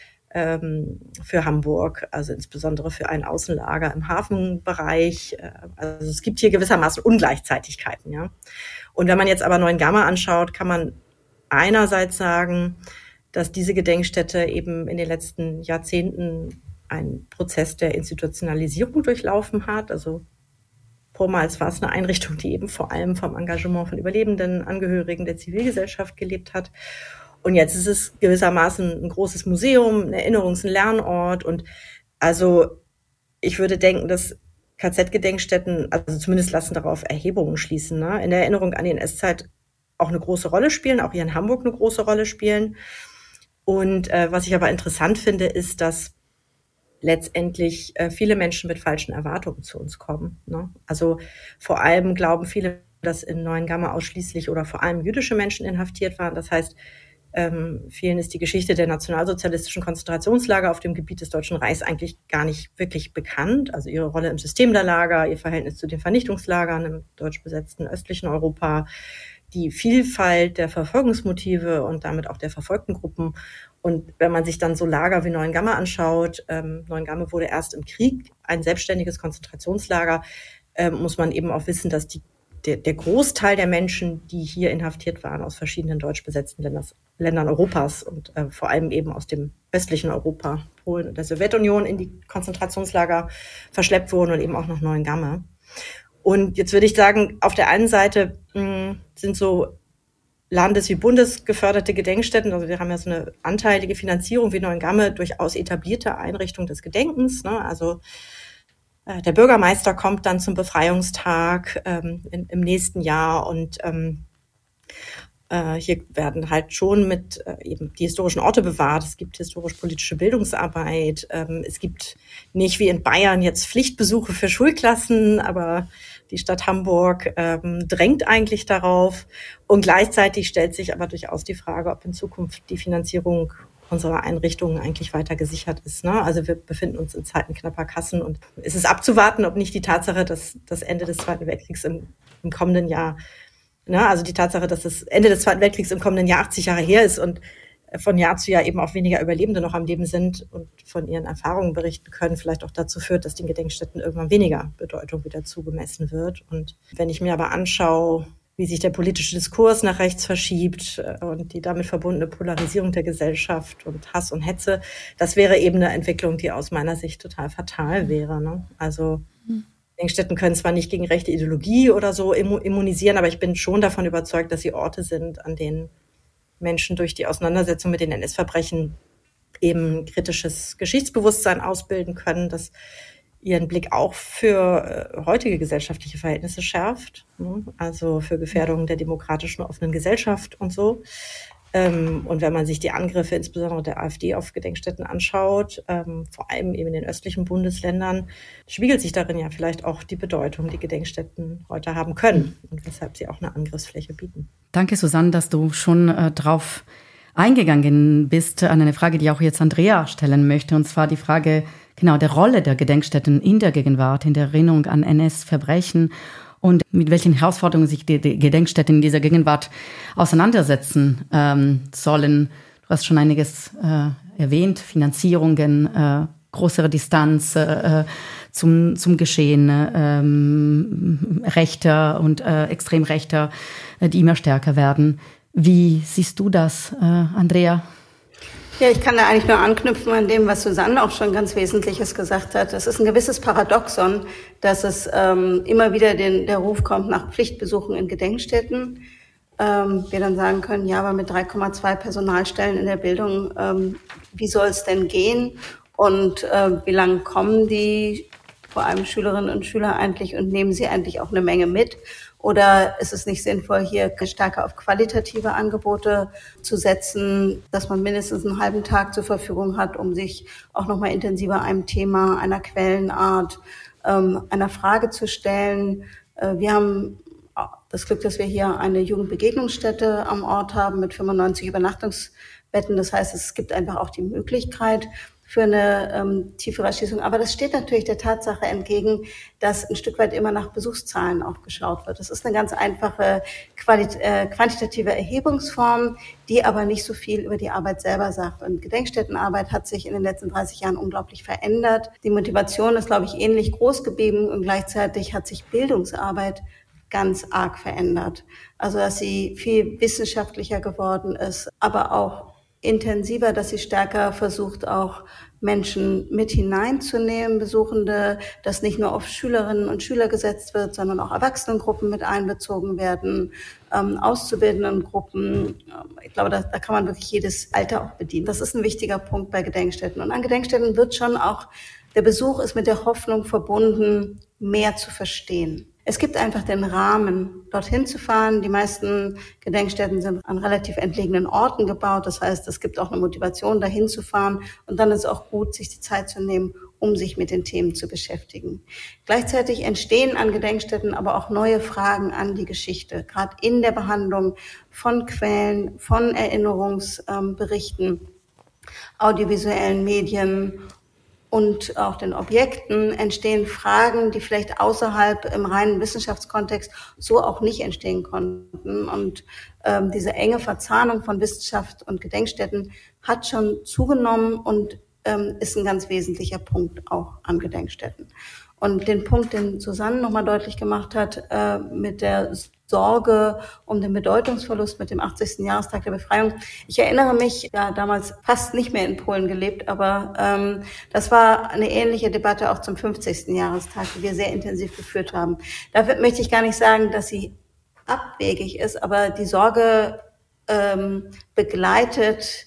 ähm, für Hamburg, also insbesondere für ein Außenlager im Hafenbereich. Also es gibt hier gewissermaßen Ungleichzeitigkeiten, ja. Und wenn man jetzt aber Neuengamme anschaut, kann man einerseits sagen, dass diese Gedenkstätte eben in den letzten Jahrzehnten einen Prozess der Institutionalisierung durchlaufen hat. Also vormals war es eine Einrichtung, die eben vor allem vom Engagement von überlebenden Angehörigen der Zivilgesellschaft gelebt hat. Und jetzt ist es gewissermaßen ein großes Museum, ein Erinnerungs-, ein Lernort. Und also ich würde denken, dass K Z-Gedenkstätten, also zumindest lassen darauf Erhebungen schließen, ne, in der Erinnerung an die N S-Zeit auch eine große Rolle spielen, auch hier in Hamburg eine große Rolle spielen. Und äh, was ich aber interessant finde, ist, dass letztendlich äh, viele Menschen mit falschen Erwartungen zu uns kommen. Ne? Also vor allem glauben viele, dass in Neuengamme ausschließlich oder vor allem jüdische Menschen inhaftiert waren. Das heißt, Ähm, vielen ist die Geschichte der nationalsozialistischen Konzentrationslager auf dem Gebiet des Deutschen Reichs eigentlich gar nicht wirklich bekannt. Also ihre Rolle im System der Lager, ihr Verhältnis zu den Vernichtungslagern im deutsch besetzten östlichen Europa, die Vielfalt der Verfolgungsmotive und damit auch der verfolgten Gruppen. Und wenn man sich dann so Lager wie Neuengamme anschaut, ähm, Neuengamme wurde erst im Krieg ein selbstständiges Konzentrationslager, ähm, muss man eben auch wissen, dass die Der, der Großteil der Menschen, die hier inhaftiert waren, aus verschiedenen deutsch besetzten Ländern, Ländern Europas und äh, vor allem eben aus dem östlichen Europa, Polen und der Sowjetunion, in die Konzentrationslager verschleppt wurden und eben auch nach Neuengamme. Und jetzt würde ich sagen, auf der einen Seite mh, sind so landes- wie bundesgeförderte Gedenkstätten, also wir haben ja so eine anteilige Finanzierung wie Neuengamme, durchaus etablierte Einrichtung des Gedenkens, ne? Also der Bürgermeister kommt dann zum Befreiungstag ähm, in, im nächsten Jahr und ähm, äh, hier werden halt schon mit äh, eben die historischen Orte bewahrt. Es gibt historisch-politische Bildungsarbeit. Ähm, es gibt nicht wie in Bayern jetzt Pflichtbesuche für Schulklassen, aber die Stadt Hamburg ähm, drängt eigentlich darauf. Und gleichzeitig stellt sich aber durchaus die Frage, ob in Zukunft die Finanzierung unserer Einrichtungen eigentlich weiter gesichert ist. Ne? Also wir befinden uns in Zeiten knapper Kassen und es ist abzuwarten, ob nicht die Tatsache, dass das Ende des Zweiten Weltkriegs im, im kommenden Jahr, ne? also die Tatsache, dass das Ende des Zweiten Weltkriegs im kommenden Jahr achtzig Jahre her ist und von Jahr zu Jahr eben auch weniger Überlebende noch am Leben sind und von ihren Erfahrungen berichten können, vielleicht auch dazu führt, dass den Gedenkstätten irgendwann weniger Bedeutung wieder zugemessen wird. Und wenn ich mir aber anschaue, wie sich der politische Diskurs nach rechts verschiebt und die damit verbundene Polarisierung der Gesellschaft und Hass und Hetze, das wäre eben eine Entwicklung, die aus meiner Sicht total fatal wäre. Ne? Also Gedenkstätten können zwar nicht gegen rechte Ideologie oder so immunisieren, aber ich bin schon davon überzeugt, dass sie Orte sind, an denen Menschen durch die Auseinandersetzung mit den N S-Verbrechen eben kritisches Geschichtsbewusstsein ausbilden können, dass ihren Blick auch für äh, heutige gesellschaftliche Verhältnisse schärft, ne? Also für Gefährdungen der demokratischen offenen Gesellschaft und so. Ähm, und wenn man sich die Angriffe insbesondere der AfD auf Gedenkstätten anschaut, ähm, vor allem eben in den östlichen Bundesländern, spiegelt sich darin ja vielleicht auch die Bedeutung, die Gedenkstätten heute haben können und weshalb sie auch eine Angriffsfläche bieten. Danke, Susanne, dass du schon äh, drauf eingegangen bist an eine Frage, die auch jetzt Andrea stellen möchte, und zwar die Frage genau der Rolle der Gedenkstätten in der Gegenwart, in der Erinnerung an N S-Verbrechen und mit welchen Herausforderungen sich die, die Gedenkstätten in dieser Gegenwart auseinandersetzen ähm, sollen. Du hast schon einiges äh, erwähnt, Finanzierungen, äh, größere Distanz äh, zum, zum Geschehen, äh, Rechter und äh, Extremrechter, äh, die immer stärker werden. Wie siehst du das, äh, Andrea? Ja, ich kann da eigentlich nur anknüpfen an dem, was Susanne auch schon ganz Wesentliches gesagt hat. Es ist ein gewisses Paradoxon, dass es ähm, immer wieder den, der Ruf kommt nach Pflichtbesuchen in Gedenkstätten. Ähm, wir dann sagen können, ja, aber mit drei Komma zwei Personalstellen in der Bildung, ähm, wie soll es denn gehen? Und äh, wie lange kommen die vor allem Schülerinnen und Schüler eigentlich und nehmen sie eigentlich auch eine Menge mit? Oder ist es nicht sinnvoll, hier stärker auf qualitative Angebote zu setzen, dass man mindestens einen halben Tag zur Verfügung hat, um sich auch nochmal intensiver einem Thema, einer Quellenart, ähm, einer Frage zu stellen? Äh, wir haben das Glück, dass wir hier eine Jugendbegegnungsstätte am Ort haben mit fünfundneunzig Übernachtungsbetten. Das heißt, es gibt einfach auch die Möglichkeit für eine ähm, tiefere Erschließung. Aber das steht natürlich der Tatsache entgegen, dass ein Stück weit immer nach Besuchszahlen auch geschaut wird. Das ist eine ganz einfache Qualit- äh, quantitative Erhebungsform, die aber nicht so viel über die Arbeit selber sagt. Und Gedenkstättenarbeit hat sich in den letzten dreißig Jahren unglaublich verändert. Die Motivation ist, glaube ich, ähnlich groß geblieben und gleichzeitig hat sich Bildungsarbeit ganz arg verändert. Also, dass sie viel wissenschaftlicher geworden ist, aber auch intensiver, dass sie stärker versucht, auch Menschen mit hineinzunehmen, Besuchende, dass nicht nur auf Schülerinnen und Schüler gesetzt wird, sondern auch Erwachsenengruppen mit einbezogen werden, ähm, Auszubildendengruppen. Ich glaube, da, da kann man wirklich jedes Alter auch bedienen. Das ist ein wichtiger Punkt bei Gedenkstätten. Und an Gedenkstätten wird schon auch, der Besuch ist mit der Hoffnung verbunden, mehr zu verstehen. Es gibt einfach den Rahmen, dorthin zu fahren. Die meisten Gedenkstätten sind an relativ entlegenen Orten gebaut. Das heißt, es gibt auch eine Motivation, dahin zu fahren. Und dann ist es auch gut, sich die Zeit zu nehmen, um sich mit den Themen zu beschäftigen. Gleichzeitig entstehen an Gedenkstätten aber auch neue Fragen an die Geschichte, gerade in der Behandlung von Quellen, von Erinnerungsberichten, audiovisuellen Medien und auch den Objekten entstehen Fragen, die vielleicht außerhalb im reinen Wissenschaftskontext so auch nicht entstehen konnten. Und ähm, diese enge Verzahnung von Wissenschaft und Gedenkstätten hat schon zugenommen und ähm, ist ein ganz wesentlicher Punkt auch an Gedenkstätten. Und den Punkt, den Susanne nochmal deutlich gemacht hat, äh, mit der Sorge um den Bedeutungsverlust mit dem achtzigsten Jahrestag der Befreiung. Ich erinnere mich, ja, damals fast nicht mehr in Polen gelebt, aber ähm, das war eine ähnliche Debatte auch zum fünfzigsten Jahrestag, die wir sehr intensiv geführt haben. Dafür möchte ich gar nicht sagen, dass sie abwegig ist, aber die Sorge ähm, begleitet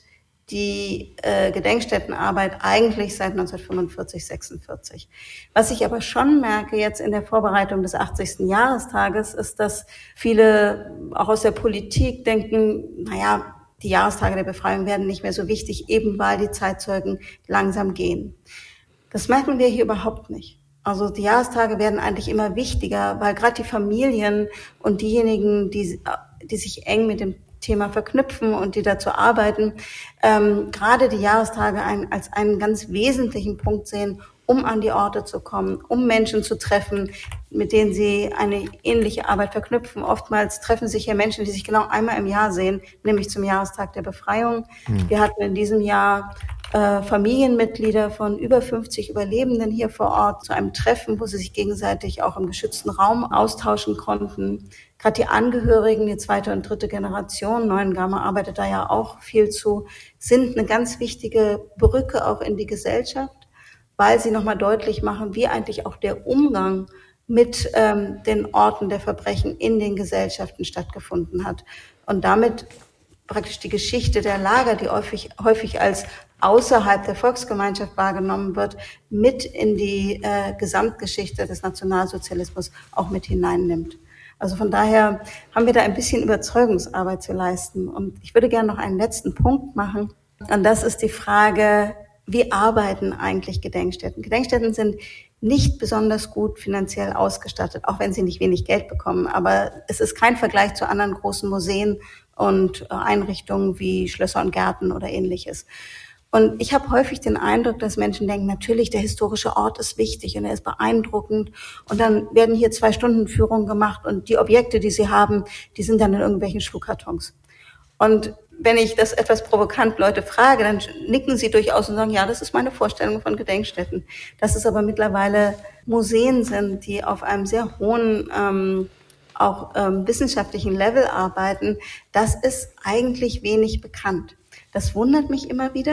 die äh, Gedenkstättenarbeit eigentlich seit neunzehnhundertfünfundvierzig, sechsundvierzig. Was ich aber schon merke jetzt in der Vorbereitung des achtzigsten Jahrestages, ist, dass viele auch aus der Politik denken, naja, die Jahrestage der Befreiung werden nicht mehr so wichtig, eben weil die Zeitzeugen langsam gehen. Das merken wir hier überhaupt nicht. Also die Jahrestage werden eigentlich immer wichtiger, weil gerade die Familien und diejenigen, die, die sich eng mit dem Thema verknüpfen und die dazu arbeiten, ähm, gerade die Jahrestage ein, als einen ganz wesentlichen Punkt sehen, um an die Orte zu kommen, um Menschen zu treffen, mit denen sie eine ähnliche Arbeit verknüpfen. Oftmals treffen sich hier Menschen, die sich genau einmal im Jahr sehen, nämlich zum Jahrestag der Befreiung. Mhm. Wir hatten in diesem Jahr äh, Familienmitglieder von über fünfzig Überlebenden hier vor Ort zu einem Treffen, wo sie sich gegenseitig auch im geschützten Raum austauschen konnten. Gerade die Angehörigen, die zweite und dritte Generation, Neuengamme arbeitet da ja auch viel zu, sind eine ganz wichtige Brücke auch in die Gesellschaft, weil sie nochmal deutlich machen, wie eigentlich auch der Umgang mit ähm, den Orten der Verbrechen in den Gesellschaften stattgefunden hat. Und damit praktisch die Geschichte der Lager, die häufig, häufig als außerhalb der Volksgemeinschaft wahrgenommen wird, mit in die äh, Gesamtgeschichte des Nationalsozialismus auch mit hineinnimmt. Also von daher haben wir da ein bisschen Überzeugungsarbeit zu leisten. Und ich würde gerne noch einen letzten Punkt machen. Und das ist die Frage, wie arbeiten eigentlich Gedenkstätten? Gedenkstätten sind nicht besonders gut finanziell ausgestattet, auch wenn sie nicht wenig Geld bekommen. Aber es ist kein Vergleich zu anderen großen Museen und Einrichtungen wie Schlösser und Gärten oder ähnliches. Und ich habe häufig den Eindruck, dass Menschen denken, natürlich, der historische Ort ist wichtig und er ist beeindruckend. Und dann werden hier zwei Stunden Führungen gemacht und die Objekte, die sie haben, die sind dann in irgendwelchen Schuhkartons. Und wenn ich das etwas provokant Leute frage, dann nicken sie durchaus und sagen, ja, das ist meine Vorstellung von Gedenkstätten. Dass es aber mittlerweile Museen sind, die auf einem sehr hohen, ähm, auch ähm, wissenschaftlichen Level arbeiten, das ist eigentlich wenig bekannt. Das wundert mich immer wieder.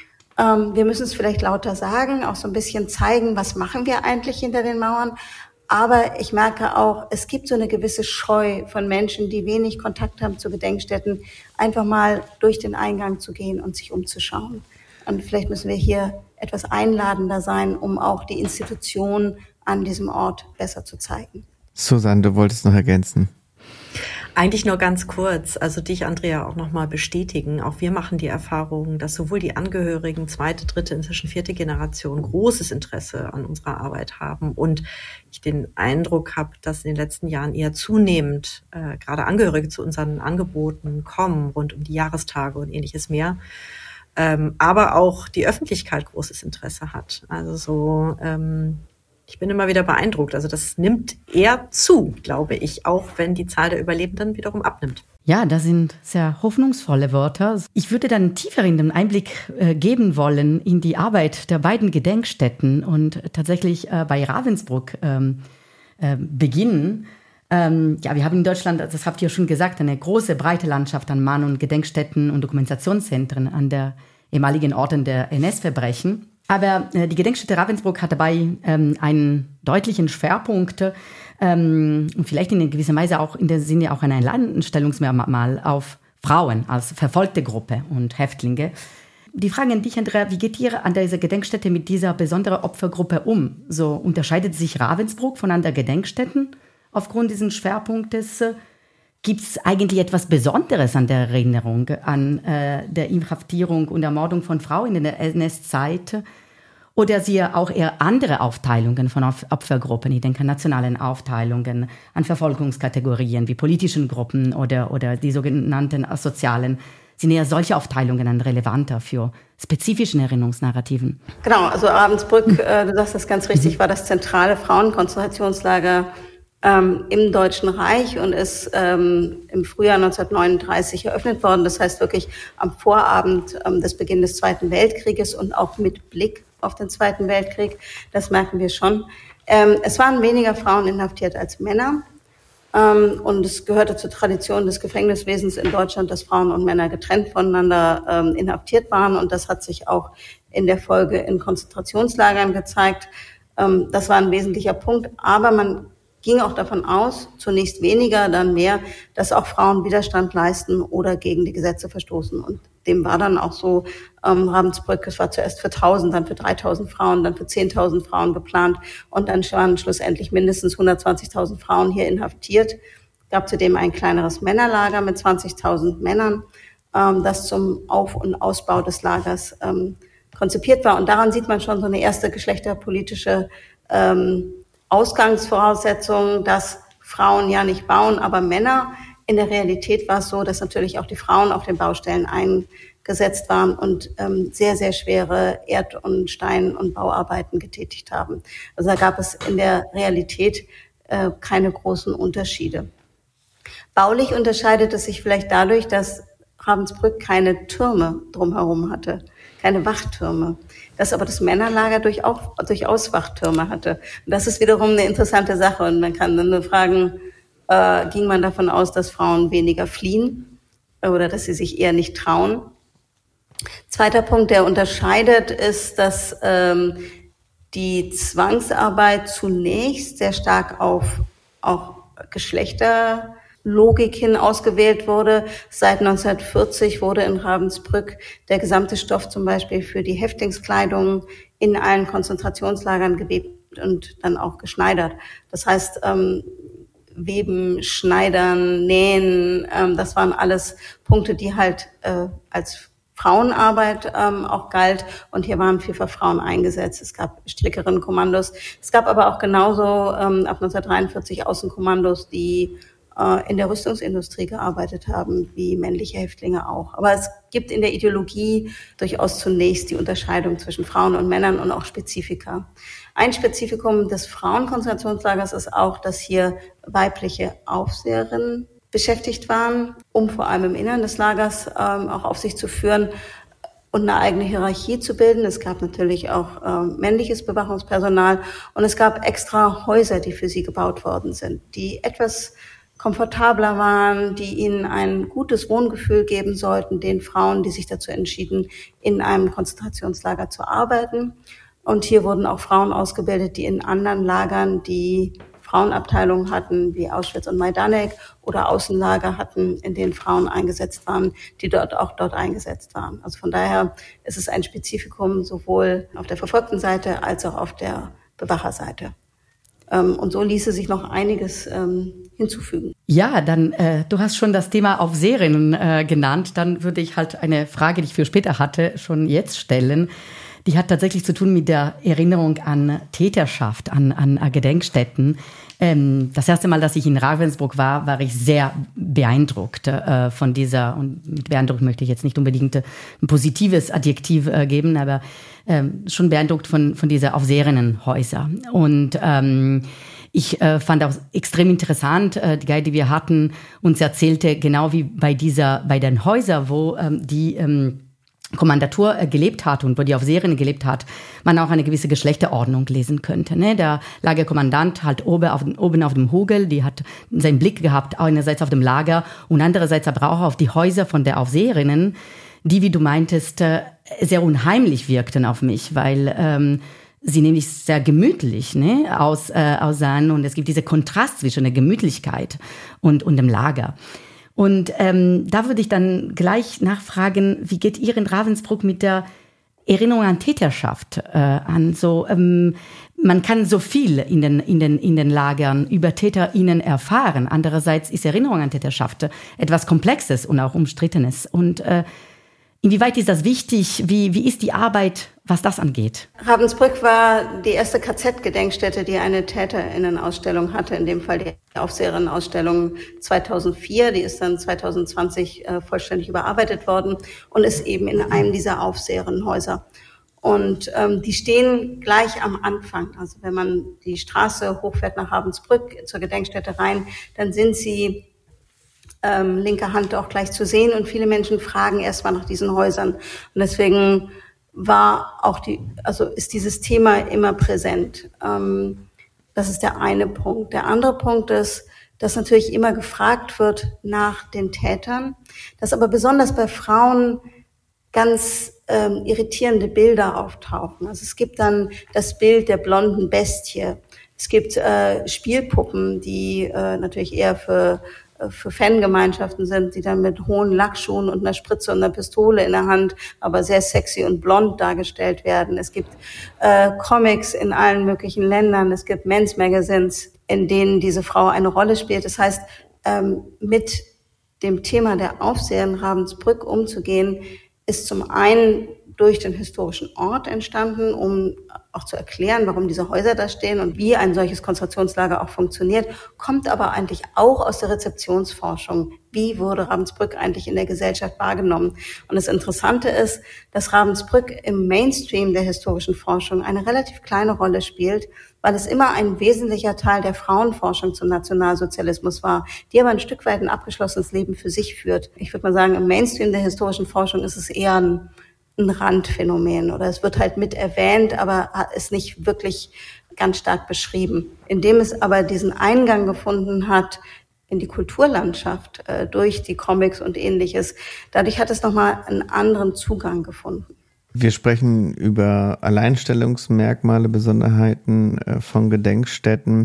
Ähm, wir müssen es vielleicht lauter sagen, auch so ein bisschen zeigen, was machen wir eigentlich hinter den Mauern. Aber ich merke auch, es gibt so eine gewisse Scheu von Menschen, die wenig Kontakt haben zu Gedenkstätten, einfach mal durch den Eingang zu gehen und sich umzuschauen. Und vielleicht müssen wir hier etwas einladender sein, um auch die Institution an diesem Ort besser zu zeigen. Susanne, du wolltest noch ergänzen. Eigentlich nur ganz kurz, also dich, Andrea, auch nochmal bestätigen. Auch wir machen die Erfahrung, dass sowohl die Angehörigen, zweite, dritte, inzwischen vierte Generation großes Interesse an unserer Arbeit haben und ich den Eindruck habe, dass in den letzten Jahren eher zunehmend äh, gerade Angehörige zu unseren Angeboten kommen, rund um die Jahrestage und ähnliches mehr. Ähm, aber auch die Öffentlichkeit großes Interesse hat. Also so... Ähm, Ich bin immer wieder beeindruckt. Also das nimmt eher zu, glaube ich, auch wenn die Zahl der Überlebenden wiederum abnimmt. Ja, das sind sehr hoffnungsvolle Wörter. Ich würde dann einen tieferen Einblick äh, geben wollen in die Arbeit der beiden Gedenkstätten und tatsächlich äh, bei Ravensbrück ähm, äh, beginnen. Ähm, ja, wir haben in Deutschland, das habt ihr schon gesagt, eine große, breite Landschaft an Mahn- und Gedenkstätten und Dokumentationszentren an der ehemaligen Orten der N S-Verbrechen. Aber äh, die Gedenkstätte Ravensbrück hat dabei ähm, einen deutlichen Schwerpunkt ähm, und vielleicht in gewisser Weise auch in der Sinne auch ein Alleinstellungsmerkmal auf Frauen als verfolgte Gruppe und Häftlinge. Die Frage an dich, Andrea, wie geht ihr an dieser Gedenkstätte mit dieser besonderen Opfergruppe um? So unterscheidet sich Ravensbrück von anderen Gedenkstätten aufgrund dieses Schwerpunktes? Gibt es eigentlich etwas Besonderes an der Erinnerung an äh, der Inhaftierung und Ermordung von Frauen in der N S-Zeit? Oder seht ihr auch eher andere Aufteilungen von Opfergruppen? Ich denke an nationalen Aufteilungen, an Verfolgungskategorien wie politischen Gruppen oder, oder die sogenannten sozialen. Sind eher solche Aufteilungen dann relevanter für spezifischen Erinnerungsnarrativen? Genau, also Ravensbrück, äh, du sagst das ganz richtig, war das zentrale Frauenkonzentrationslager ähm, im Deutschen Reich und ist ähm, im Frühjahr neunzehnhundertneununddreißig eröffnet worden. Das heißt wirklich am Vorabend ähm, des Beginns des Zweiten Weltkrieges und auch mit Blick auf den Zweiten Weltkrieg. Das merken wir schon. Ähm, es waren weniger Frauen inhaftiert als Männer. Ähm, und es gehörte zur Tradition des Gefängniswesens in Deutschland, dass Frauen und Männer getrennt voneinander ähm, inhaftiert waren. Und das hat sich auch in der Folge in Konzentrationslagern gezeigt. Ähm, das war ein wesentlicher Punkt. Aber man ging auch davon aus, zunächst weniger, dann mehr, dass auch Frauen Widerstand leisten oder gegen die Gesetze verstoßen. Und dem war dann auch so, ähm, Ravensbrück, es war zuerst für tausend, dann für dreitausend Frauen, dann für zehntausend Frauen geplant und dann waren schlussendlich mindestens hundertzwanzigtausend Frauen hier inhaftiert. Es gab zudem ein kleineres Männerlager mit zwanzigtausend Männern, ähm, das zum Auf- und Ausbau des Lagers ähm, konzipiert war. Und daran sieht man schon so eine erste geschlechterpolitische ähm, Ausgangsvoraussetzung, dass Frauen ja nicht bauen, aber Männer. In der Realität war es so, dass natürlich auch die Frauen auf den Baustellen eingesetzt waren und ähm, sehr, sehr schwere Erd- und Stein- und Bauarbeiten getätigt haben. Also da gab es in der Realität äh, keine großen Unterschiede. Baulich unterscheidet es sich vielleicht dadurch, dass Ravensbrück keine Türme drumherum hatte, keine Wachtürme. Dass aber das Männerlager durchaus, durchaus Wachtürme hatte. Und das ist wiederum eine interessante Sache. Und man kann dann nur fragen, äh, ging man davon aus, dass Frauen weniger fliehen oder dass sie sich eher nicht trauen? Zweiter Punkt, der unterscheidet, ist, dass ähm, die Zwangsarbeit zunächst sehr stark auf auch Geschlechter Logik hin ausgewählt wurde. Seit neunzehnhundertvierzig wurde in Ravensbrück der gesamte Stoff zum Beispiel für die Häftlingskleidung in allen Konzentrationslagern gewebt und dann auch geschneidert. Das heißt, ähm, Weben, Schneidern, Nähen, ähm, das waren alles Punkte, die halt äh, als Frauenarbeit ähm, auch galt. Und hier waren vielfach Frauen eingesetzt. Es gab Strickerinnenkommandos. Es gab aber auch genauso ähm, ab neunzehnhundertdreiundvierzig Außenkommandos, die in der Rüstungsindustrie gearbeitet haben, wie männliche Häftlinge auch. Aber es gibt in der Ideologie durchaus zunächst die Unterscheidung zwischen Frauen und Männern und auch Spezifika. Ein Spezifikum des Frauenkonzentrationslagers ist auch, dass hier weibliche Aufseherinnen beschäftigt waren, um vor allem im Innern des Lagers ähm, auch Aufsicht zu führen und eine eigene Hierarchie zu bilden. Es gab natürlich auch äh, männliches Bewachungspersonal und es gab extra Häuser, die für sie gebaut worden sind, die etwas komfortabler waren, die ihnen ein gutes Wohngefühl geben sollten, den Frauen, die sich dazu entschieden, in einem Konzentrationslager zu arbeiten. Und hier wurden auch Frauen ausgebildet, die in anderen Lagern, die Frauenabteilungen hatten, wie Auschwitz und Majdanek, oder Außenlager hatten, in denen Frauen eingesetzt waren, die dort auch dort eingesetzt waren. Also von daher ist es ein Spezifikum sowohl auf der verfolgten Seite als auch auf der Bewacherseite. Ähm, und so ließe sich noch einiges ähm, hinzufügen. Ja, dann, äh, du hast schon das Thema Aufseherinnen äh, genannt. Dann würde ich halt eine Frage, die ich für später hatte, schon jetzt stellen. Die hat tatsächlich zu tun mit der Erinnerung an Täterschaft, an, an Gedenkstätten. Ähm, das erste Mal, dass ich in Ravensbrück war, war ich sehr beeindruckt äh, von dieser, und mit beeindruckt möchte ich jetzt nicht unbedingt ein positives Adjektiv äh, geben, aber ähm, schon beeindruckt von, von dieser Aufseherinnenhäuser. Und ähm, ich äh, fand auch extrem interessant, äh, die Guide, die wir hatten, uns erzählte, genau wie bei dieser, bei den Häusern, wo ähm, die ähm, Kommandatur äh, gelebt hat und wo die Aufseherinnen gelebt hat, man auch eine gewisse Geschlechterordnung lesen könnte. Ne? Der Lagerkommandant halt oben auf, oben auf dem Hügel, die hat seinen Blick gehabt, einerseits auf dem Lager und andererseits aber auch auf die Häuser von der Aufseherinnen, die, wie du meintest, äh, sehr unheimlich wirkten auf mich, weil ähm, sie nämlich sehr gemütlich ne, aus, äh, aussahen und es gibt diesen Kontrast zwischen der Gemütlichkeit und, und dem Lager. Und ähm, da würde ich dann gleich nachfragen, wie geht ihr in Ravensbrück mit der Erinnerung an Täterschaft äh, an? So, ähm, man kann so viel in den, in den, in den Lagern über TäterInnen erfahren. Andererseits ist Erinnerung an Täterschaft etwas Komplexes und auch Umstrittenes. Und äh, inwieweit ist das wichtig? Wie, wie ist die Arbeit, was das angeht? Ravensbrück war die erste K Z-Gedenkstätte, die eine TäterInnen-Ausstellung hatte, in dem Fall die Aufseherinnen-Ausstellung zweitausendvier. Die ist dann zwanzig zwanzig äh, vollständig überarbeitet worden und ist eben in einem dieser Aufseherinnenhäuser. Und ähm, die stehen gleich am Anfang. Also wenn man die Straße hochfährt nach Ravensbrück zur Gedenkstätte rein, dann sind sie Ähm, linke Hand auch gleich zu sehen und viele Menschen fragen erstmal nach diesen Häusern und deswegen war auch die, also ist dieses Thema immer präsent. Ähm, das ist der eine Punkt. Der andere Punkt ist, dass natürlich immer gefragt wird nach den Tätern, dass aber besonders bei Frauen ganz ähm, irritierende Bilder auftauchen. Also es gibt dann das Bild der blonden Bestie. Es gibt äh, Spielpuppen, die äh, natürlich eher für für Fangemeinschaften sind, die dann mit hohen Lackschuhen und einer Spritze und einer Pistole in der Hand, aber sehr sexy und blond dargestellt werden. Es gibt äh, Comics in allen möglichen Ländern. Es gibt Men's Magazines, in denen diese Frau eine Rolle spielt. Das heißt, ähm, mit dem Thema der Aufseher in Ravensbrück umzugehen, ist zum einen durch den historischen Ort entstanden, um auch zu erklären, warum diese Häuser da stehen und wie ein solches Konzentrationslager auch funktioniert, kommt aber eigentlich auch aus der Rezeptionsforschung. Wie wurde Ravensbrück eigentlich in der Gesellschaft wahrgenommen? Und das Interessante ist, dass Ravensbrück im Mainstream der historischen Forschung eine relativ kleine Rolle spielt, weil es immer ein wesentlicher Teil der Frauenforschung zum Nationalsozialismus war, die aber ein Stück weit ein abgeschlossenes Leben für sich führt. Ich würde mal sagen, im Mainstream der historischen Forschung ist es eher ein ein Randphänomen oder es wird halt mit erwähnt, aber ist nicht wirklich ganz stark beschrieben. Indem es aber diesen Eingang gefunden hat in die Kulturlandschaft äh, durch die Comics und Ähnliches, dadurch hat es nochmal einen anderen Zugang gefunden. Wir sprechen über Alleinstellungsmerkmale, Besonderheiten äh, von Gedenkstätten.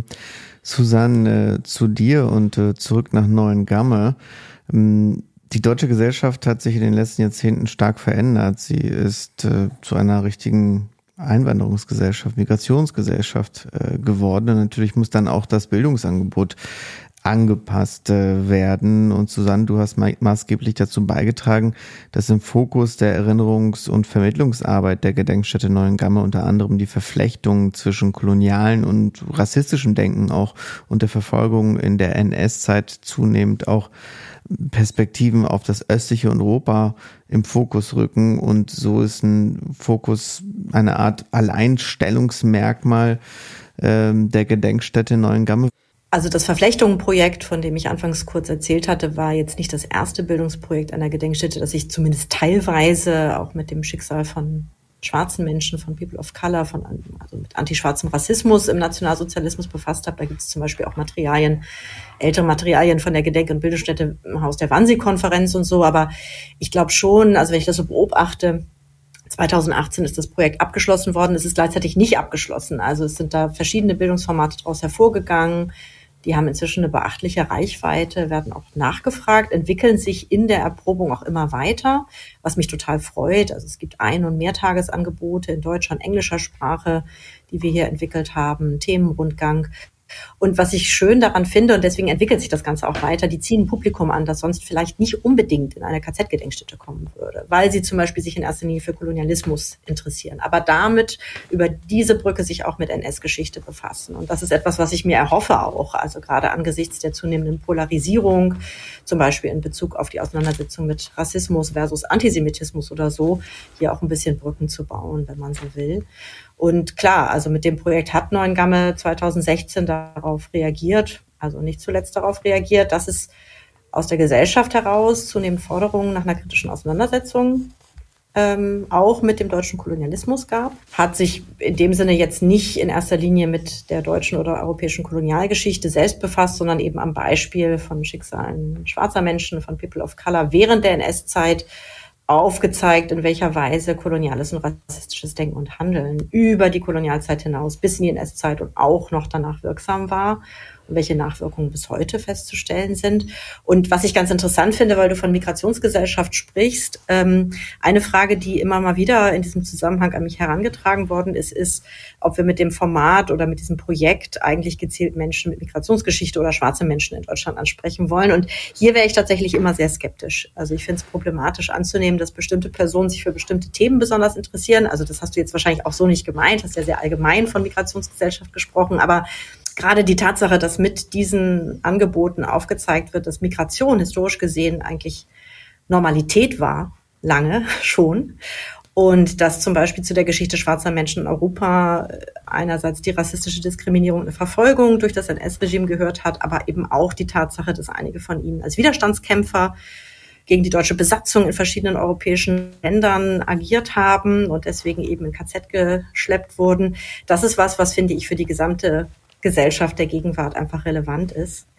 Susanne, äh, zu dir und äh, zurück nach Neuengamme. Ähm, Die deutsche Gesellschaft hat sich in den letzten Jahrzehnten stark verändert. Sie ist äh, zu einer richtigen Einwanderungsgesellschaft, Migrationsgesellschaft äh, geworden. Und natürlich muss dann auch das Bildungsangebot angepasst äh, werden. Und Susanne, du hast ma- maßgeblich dazu beigetragen, dass im Fokus der Erinnerungs- und Vermittlungsarbeit der Gedenkstätte Neuengamme unter anderem die Verflechtung zwischen kolonialen und rassistischem Denken auch und der Verfolgung in der N S-Zeit zunehmend auch Perspektiven auf das östliche Europa im Fokus rücken und so ist ein Fokus eine Art Alleinstellungsmerkmal ähm, der Gedenkstätte Neuengamme. Also das Verflechtungen-Projekt, von dem ich anfangs kurz erzählt hatte, war jetzt nicht das erste Bildungsprojekt einer Gedenkstätte, das sich zumindest teilweise auch mit dem Schicksal von schwarzen Menschen, von People of Color, von also mit antischwarzem Rassismus im Nationalsozialismus befasst habe. Da gibt es zum Beispiel auch Materialien, ältere Materialien von der Gedenk- und Bildungsstätte im Haus der Wannsee-Konferenz und so. Aber ich glaube schon, also wenn ich das so beobachte, zweitausendachtzehn ist das Projekt abgeschlossen worden. Es ist gleichzeitig nicht abgeschlossen. Also es sind da verschiedene Bildungsformate daraus hervorgegangen. Die haben inzwischen eine beachtliche Reichweite, werden auch nachgefragt, entwickeln sich in der Erprobung auch immer weiter, was mich total freut. Also es gibt Ein- und Mehrtagesangebote in deutscher und englischer Sprache, die wir hier entwickelt haben, Themenrundgang. Und was ich schön daran finde, und deswegen entwickelt sich das Ganze auch weiter, die ziehen ein Publikum an, das sonst vielleicht nicht unbedingt in eine K Z-Gedenkstätte kommen würde, weil sie zum Beispiel sich in erster Linie für Kolonialismus interessieren, aber damit über diese Brücke sich auch mit N S-Geschichte befassen. Und das ist etwas, was ich mir erhoffe auch, also gerade angesichts der zunehmenden Polarisierung, zum Beispiel in Bezug auf die Auseinandersetzung mit Rassismus versus Antisemitismus oder so, hier auch ein bisschen Brücken zu bauen, wenn man so will. Und klar, also mit dem Projekt hat Neuengamme zweitausendsechzehn darauf reagiert, also nicht zuletzt darauf reagiert, dass es aus der Gesellschaft heraus zunehmend Forderungen nach einer kritischen Auseinandersetzung ähm, auch mit dem deutschen Kolonialismus gab. Hat sich in dem Sinne jetzt nicht in erster Linie mit der deutschen oder europäischen Kolonialgeschichte selbst befasst, sondern eben am Beispiel von Schicksalen schwarzer Menschen, von People of Color während der N S-Zeit aufgezeigt, in welcher Weise koloniales und rassistisches Denken und Handeln über die Kolonialzeit hinaus bis in die N S-Zeit und auch noch danach wirksam war und welche Nachwirkungen bis heute festzustellen sind. Und was ich ganz interessant finde, weil du von Migrationsgesellschaft sprichst, ähm, eine Frage, die immer mal wieder in diesem Zusammenhang an mich herangetragen worden ist, ist, ob wir mit dem Format oder mit diesem Projekt eigentlich gezielt Menschen mit Migrationsgeschichte oder schwarze Menschen in Deutschland ansprechen wollen. Und hier wäre ich tatsächlich immer sehr skeptisch. Also ich finde es problematisch anzunehmen, dass bestimmte Personen sich für bestimmte Themen besonders interessieren. Also das hast du jetzt wahrscheinlich auch so nicht gemeint, hast ja sehr allgemein von Migrationsgesellschaft gesprochen, aber gerade die Tatsache, dass mit diesen Angeboten aufgezeigt wird, dass Migration historisch gesehen eigentlich Normalität war, lange schon, und dass zum Beispiel zu der Geschichte schwarzer Menschen in Europa einerseits die rassistische Diskriminierung und Verfolgung durch das N S-Regime gehört hat, aber eben auch die Tatsache, dass einige von ihnen als Widerstandskämpfer gegen die deutsche Besatzung in verschiedenen europäischen Ländern agiert haben und deswegen eben in K Z geschleppt wurden. Das ist was, was finde ich für die gesamte Gesellschaft der Gegenwart einfach relevant ist.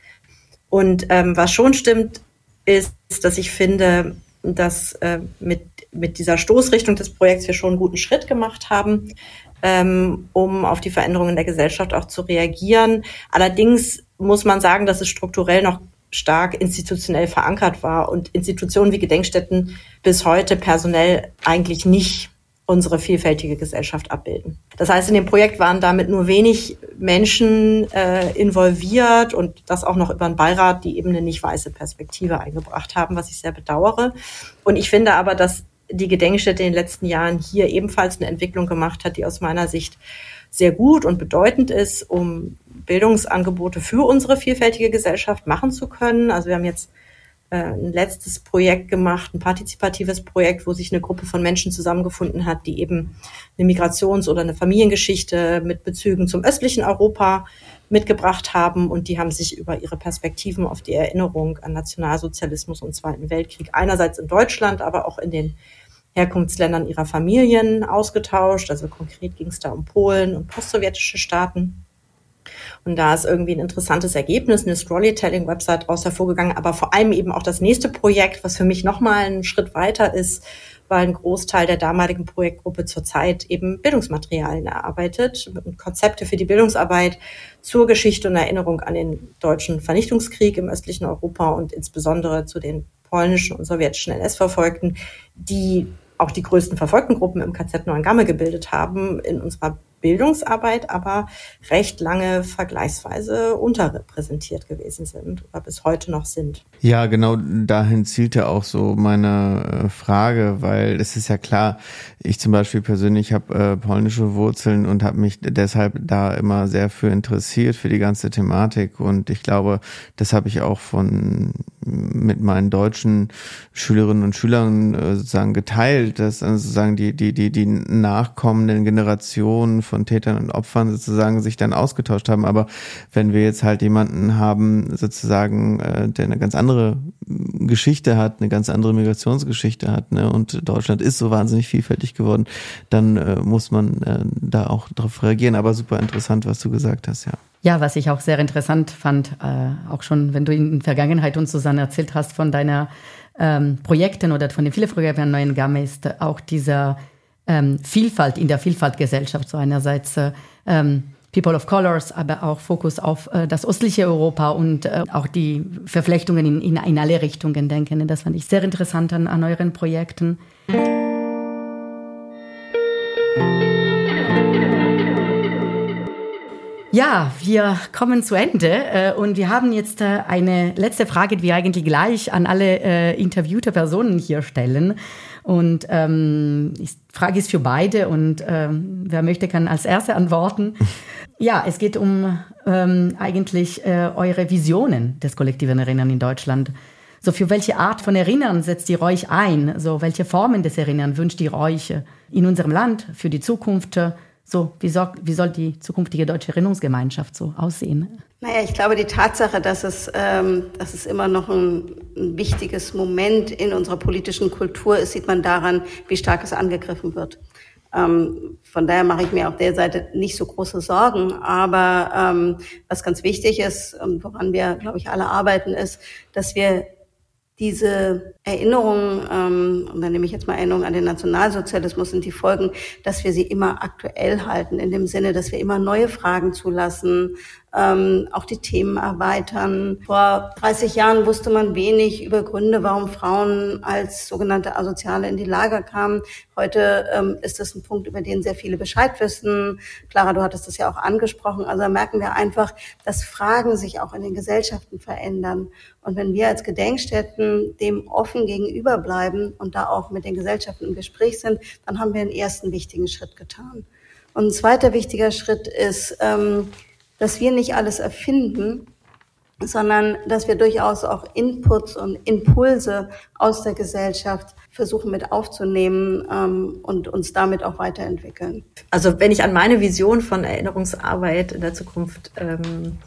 Und ähm, was schon stimmt, ist, dass ich finde, dass äh, mit, mit dieser Stoßrichtung des Projekts wir schon einen guten Schritt gemacht haben, ähm, um auf die Veränderungen der Gesellschaft auch zu reagieren. Allerdings muss man sagen, dass es strukturell noch stark institutionell verankert war und Institutionen wie Gedenkstätten bis heute personell eigentlich nicht unsere vielfältige Gesellschaft abbilden. Das heißt, in dem Projekt waren damit nur wenig Menschen äh, involviert und das auch noch über einen Beirat, die eben eine nicht weiße Perspektive eingebracht haben, was ich sehr bedauere. Und ich finde aber, dass die Gedenkstätte in den letzten Jahren hier ebenfalls eine Entwicklung gemacht hat, die aus meiner Sicht sehr gut und bedeutend ist, um Bildungsangebote für unsere vielfältige Gesellschaft machen zu können. Also wir haben jetzt ein letztes Projekt gemacht, ein partizipatives Projekt, wo sich eine Gruppe von Menschen zusammengefunden hat, die eben eine Migrations- oder eine Familiengeschichte mit Bezügen zum östlichen Europa mitgebracht haben. Und die haben sich über ihre Perspektiven auf die Erinnerung an Nationalsozialismus und Zweiten Weltkrieg einerseits in Deutschland, aber auch in den Herkunftsländern ihrer Familien ausgetauscht. Also konkret ging es da um Polen und postsowjetische Staaten. Und da ist irgendwie ein interessantes Ergebnis, eine Storytelling-Website daraus hervorgegangen, aber vor allem eben auch das nächste Projekt, was für mich nochmal einen Schritt weiter ist, weil ein Großteil der damaligen Projektgruppe zurzeit eben Bildungsmaterialien erarbeitet und Konzepte für die Bildungsarbeit zur Geschichte und Erinnerung an den deutschen Vernichtungskrieg im östlichen Europa und insbesondere zu den polnischen und sowjetischen N S-Verfolgten, die auch die größten verfolgten Gruppen im K Z Neuengamme gebildet haben, in unserer Bildungsarbeit aber recht lange vergleichsweise unterrepräsentiert gewesen sind oder bis heute noch sind. Ja, genau dahin zielte auch so meine äh, Frage, weil es ist ja klar, ich zum Beispiel persönlich habe äh, polnische Wurzeln und habe mich deshalb da immer sehr für interessiert, für die ganze Thematik, und ich glaube, das habe ich auch von mit meinen deutschen Schülerinnen und Schülern äh, sozusagen geteilt, dass also sozusagen die die die die nachkommenden Generationen von Tätern und Opfern sozusagen sich dann ausgetauscht haben. Aber wenn wir jetzt halt jemanden haben, sozusagen, äh, der eine ganz andere Geschichte hat, eine ganz andere Migrationsgeschichte hat, ne, und Deutschland ist so wahnsinnig vielfältig geworden, dann äh, muss man äh, da auch darauf reagieren. Aber super interessant, was du gesagt hast, ja. Ja, was ich auch sehr interessant fand, äh, auch schon, wenn du in der Vergangenheit uns, Susanne, erzählt hast von deiner ähm, Projekten oder von den vielen Projekten an Neuengamme, ist auch dieser ähm, Vielfalt in der Vielfaltgesellschaft. So einerseits äh, ähm, People of Colors, aber auch Fokus auf äh, das östliche Europa und äh, auch die Verflechtungen in, in, in alle Richtungen denken. Das fand ich sehr interessant an, an euren Projekten. Ja, wir kommen zu Ende äh, und wir haben jetzt äh, eine letzte Frage, die wir eigentlich gleich an alle äh, interviewte Personen hier stellen. Und ähm, die Frage ist für beide und ähm, wer möchte, kann als Erster antworten. Ja, es geht um ähm, eigentlich äh, eure Visionen des kollektiven Erinnern in Deutschland. So, für welche Art von Erinnern setzt ihr euch ein? So, welche Formen des Erinnerns wünscht ihr euch in unserem Land für die Zukunft? So, wie soll, wie soll die zukünftige deutsche Erinnerungsgemeinschaft so aussehen? Naja, ich glaube, die Tatsache, dass es, ähm, dass es immer noch ein, ein wichtiges Moment in unserer politischen Kultur ist, sieht man daran, wie stark es angegriffen wird. Ähm, von daher mache ich mir auf der Seite nicht so große Sorgen. Aber ähm, was ganz wichtig ist und woran wir, glaube ich, alle arbeiten, ist, dass wir diese Erinnerungen, ähm, und dann nehme ich jetzt mal Erinnerungen an den Nationalsozialismus und die Folgen, dass wir sie immer aktuell halten, in dem Sinne, dass wir immer neue Fragen zulassen, ähm, auch die Themen erweitern. Vor dreißig Jahren wusste man wenig über Gründe, warum Frauen als sogenannte Asoziale in die Lager kamen. Heute ähm, ist das ein Punkt, über den sehr viele Bescheid wissen. Clara, du hattest das ja auch angesprochen. Also da merken wir einfach, dass Fragen sich auch in den Gesellschaften verändern. Und wenn wir als Gedenkstätten dem offen gegenüber bleiben und da auch mit den Gesellschaften im Gespräch sind, dann haben wir einen ersten wichtigen Schritt getan. Und ein zweiter wichtiger Schritt ist, ähm, dass wir nicht alles erfinden, sondern dass wir durchaus auch Inputs und Impulse aus der Gesellschaft versuchen mit aufzunehmen ähm, und uns damit auch weiterentwickeln. Also wenn ich an meine Vision von Erinnerungsarbeit in der Zukunft ähm,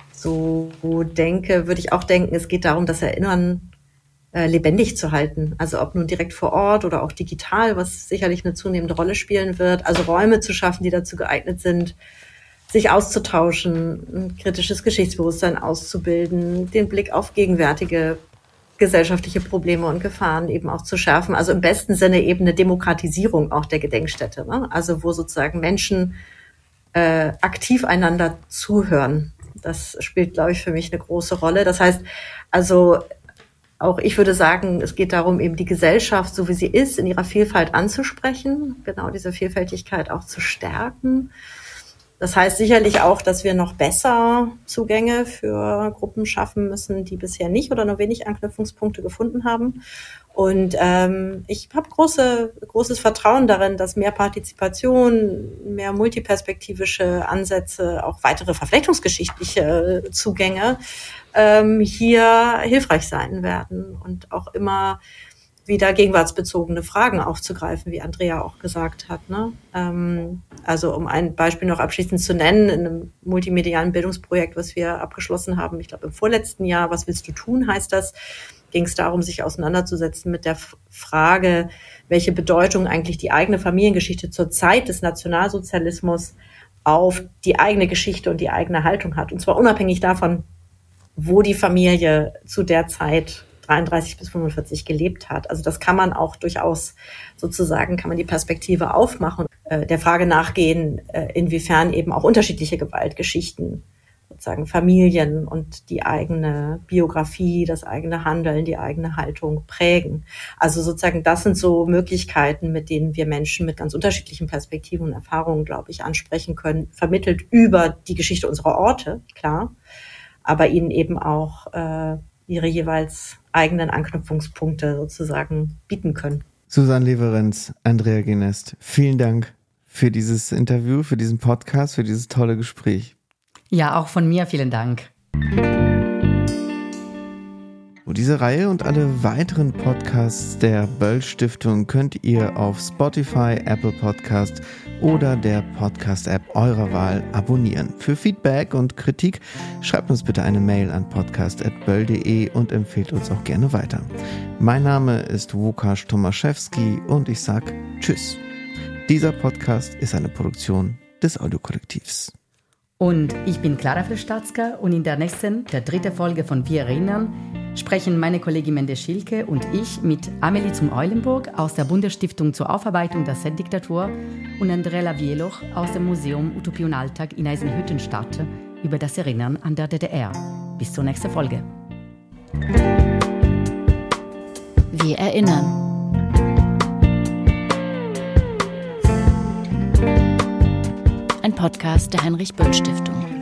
so denke, würde ich auch denken, es geht darum, das Erinnern äh, lebendig zu halten. Also ob nun direkt vor Ort oder auch digital, was sicherlich eine zunehmende Rolle spielen wird. Also Räume zu schaffen, die dazu geeignet sind, sich auszutauschen, ein kritisches Geschichtsbewusstsein auszubilden, den Blick auf gegenwärtige gesellschaftliche Probleme und Gefahren eben auch zu schärfen. Also im besten Sinne eben eine Demokratisierung auch der Gedenkstätte, ne? Also wo sozusagen Menschen äh, aktiv einander zuhören. Das spielt, glaube ich, für mich eine große Rolle. Das heißt, also auch ich würde sagen, es geht darum, eben die Gesellschaft, so wie sie ist, in ihrer Vielfalt anzusprechen, genau diese Vielfältigkeit auch zu stärken. Das heißt sicherlich auch, dass wir noch besser Zugänge für Gruppen schaffen müssen, die bisher nicht oder nur wenig Anknüpfungspunkte gefunden haben. Und ähm, ich habe große, großes Vertrauen darin, dass mehr Partizipation, mehr multiperspektivische Ansätze, auch weitere verflechtungsgeschichtliche Zugänge ähm, hier hilfreich sein werden und auch immer wieder gegenwartsbezogene Fragen aufzugreifen, wie Andrea auch gesagt hat, ne? Ähm, also um ein Beispiel noch abschließend zu nennen, in einem multimedialen Bildungsprojekt, was wir abgeschlossen haben, ich glaube im vorletzten Jahr, was willst du tun, heißt das, ging es darum, sich auseinanderzusetzen mit der Frage, welche Bedeutung eigentlich die eigene Familiengeschichte zur Zeit des Nationalsozialismus auf die eigene Geschichte und die eigene Haltung hat. Und zwar unabhängig davon, wo die Familie zu der Zeit dreiunddreißig bis fünfundvierzig gelebt hat. Also das kann man auch durchaus sozusagen, kann man die Perspektive aufmachen, äh, der Frage nachgehen, äh, inwiefern eben auch unterschiedliche Gewaltgeschichten, sozusagen Familien und die eigene Biografie, das eigene Handeln, die eigene Haltung prägen. Also sozusagen das sind so Möglichkeiten, mit denen wir Menschen mit ganz unterschiedlichen Perspektiven und Erfahrungen, glaube ich, ansprechen können, vermittelt über die Geschichte unserer Orte, klar, aber ihnen eben auch äh, ihre jeweils eigenen Anknüpfungspunkte sozusagen bieten können. Susanne Leverenz, Andrea Genest, vielen Dank für dieses Interview, für diesen Podcast, für dieses tolle Gespräch. Ja, auch von mir vielen Dank. Und diese Reihe und alle weiteren Podcasts der Böll Stiftung könnt ihr auf Spotify, Apple Podcast oder der Podcast-App eurer Wahl abonnieren. Für Feedback und Kritik schreibt uns bitte eine Mail an podcast at böll punkt de und empfehlt uns auch gerne weiter. Mein Name ist Łukasz Tomaszewski und ich sag Tschüss. Dieser Podcast ist eine Produktion des Audiokollektivs. Und ich bin Clara Flestatzka und in der nächsten, der dritten Folge von Wir erinnern, sprechen meine Kollegin Mende Schilke und ich mit Amelie zum Eulenburg aus der Bundesstiftung zur Aufarbeitung der Z Diktatur und Andrea Wieloch aus dem Museum Utopie und Alltag in Eisenhüttenstadt über das Erinnern an der D D R. Bis zur nächsten Folge. Wir erinnern. Ein Podcast der Heinrich-Böll-Stiftung.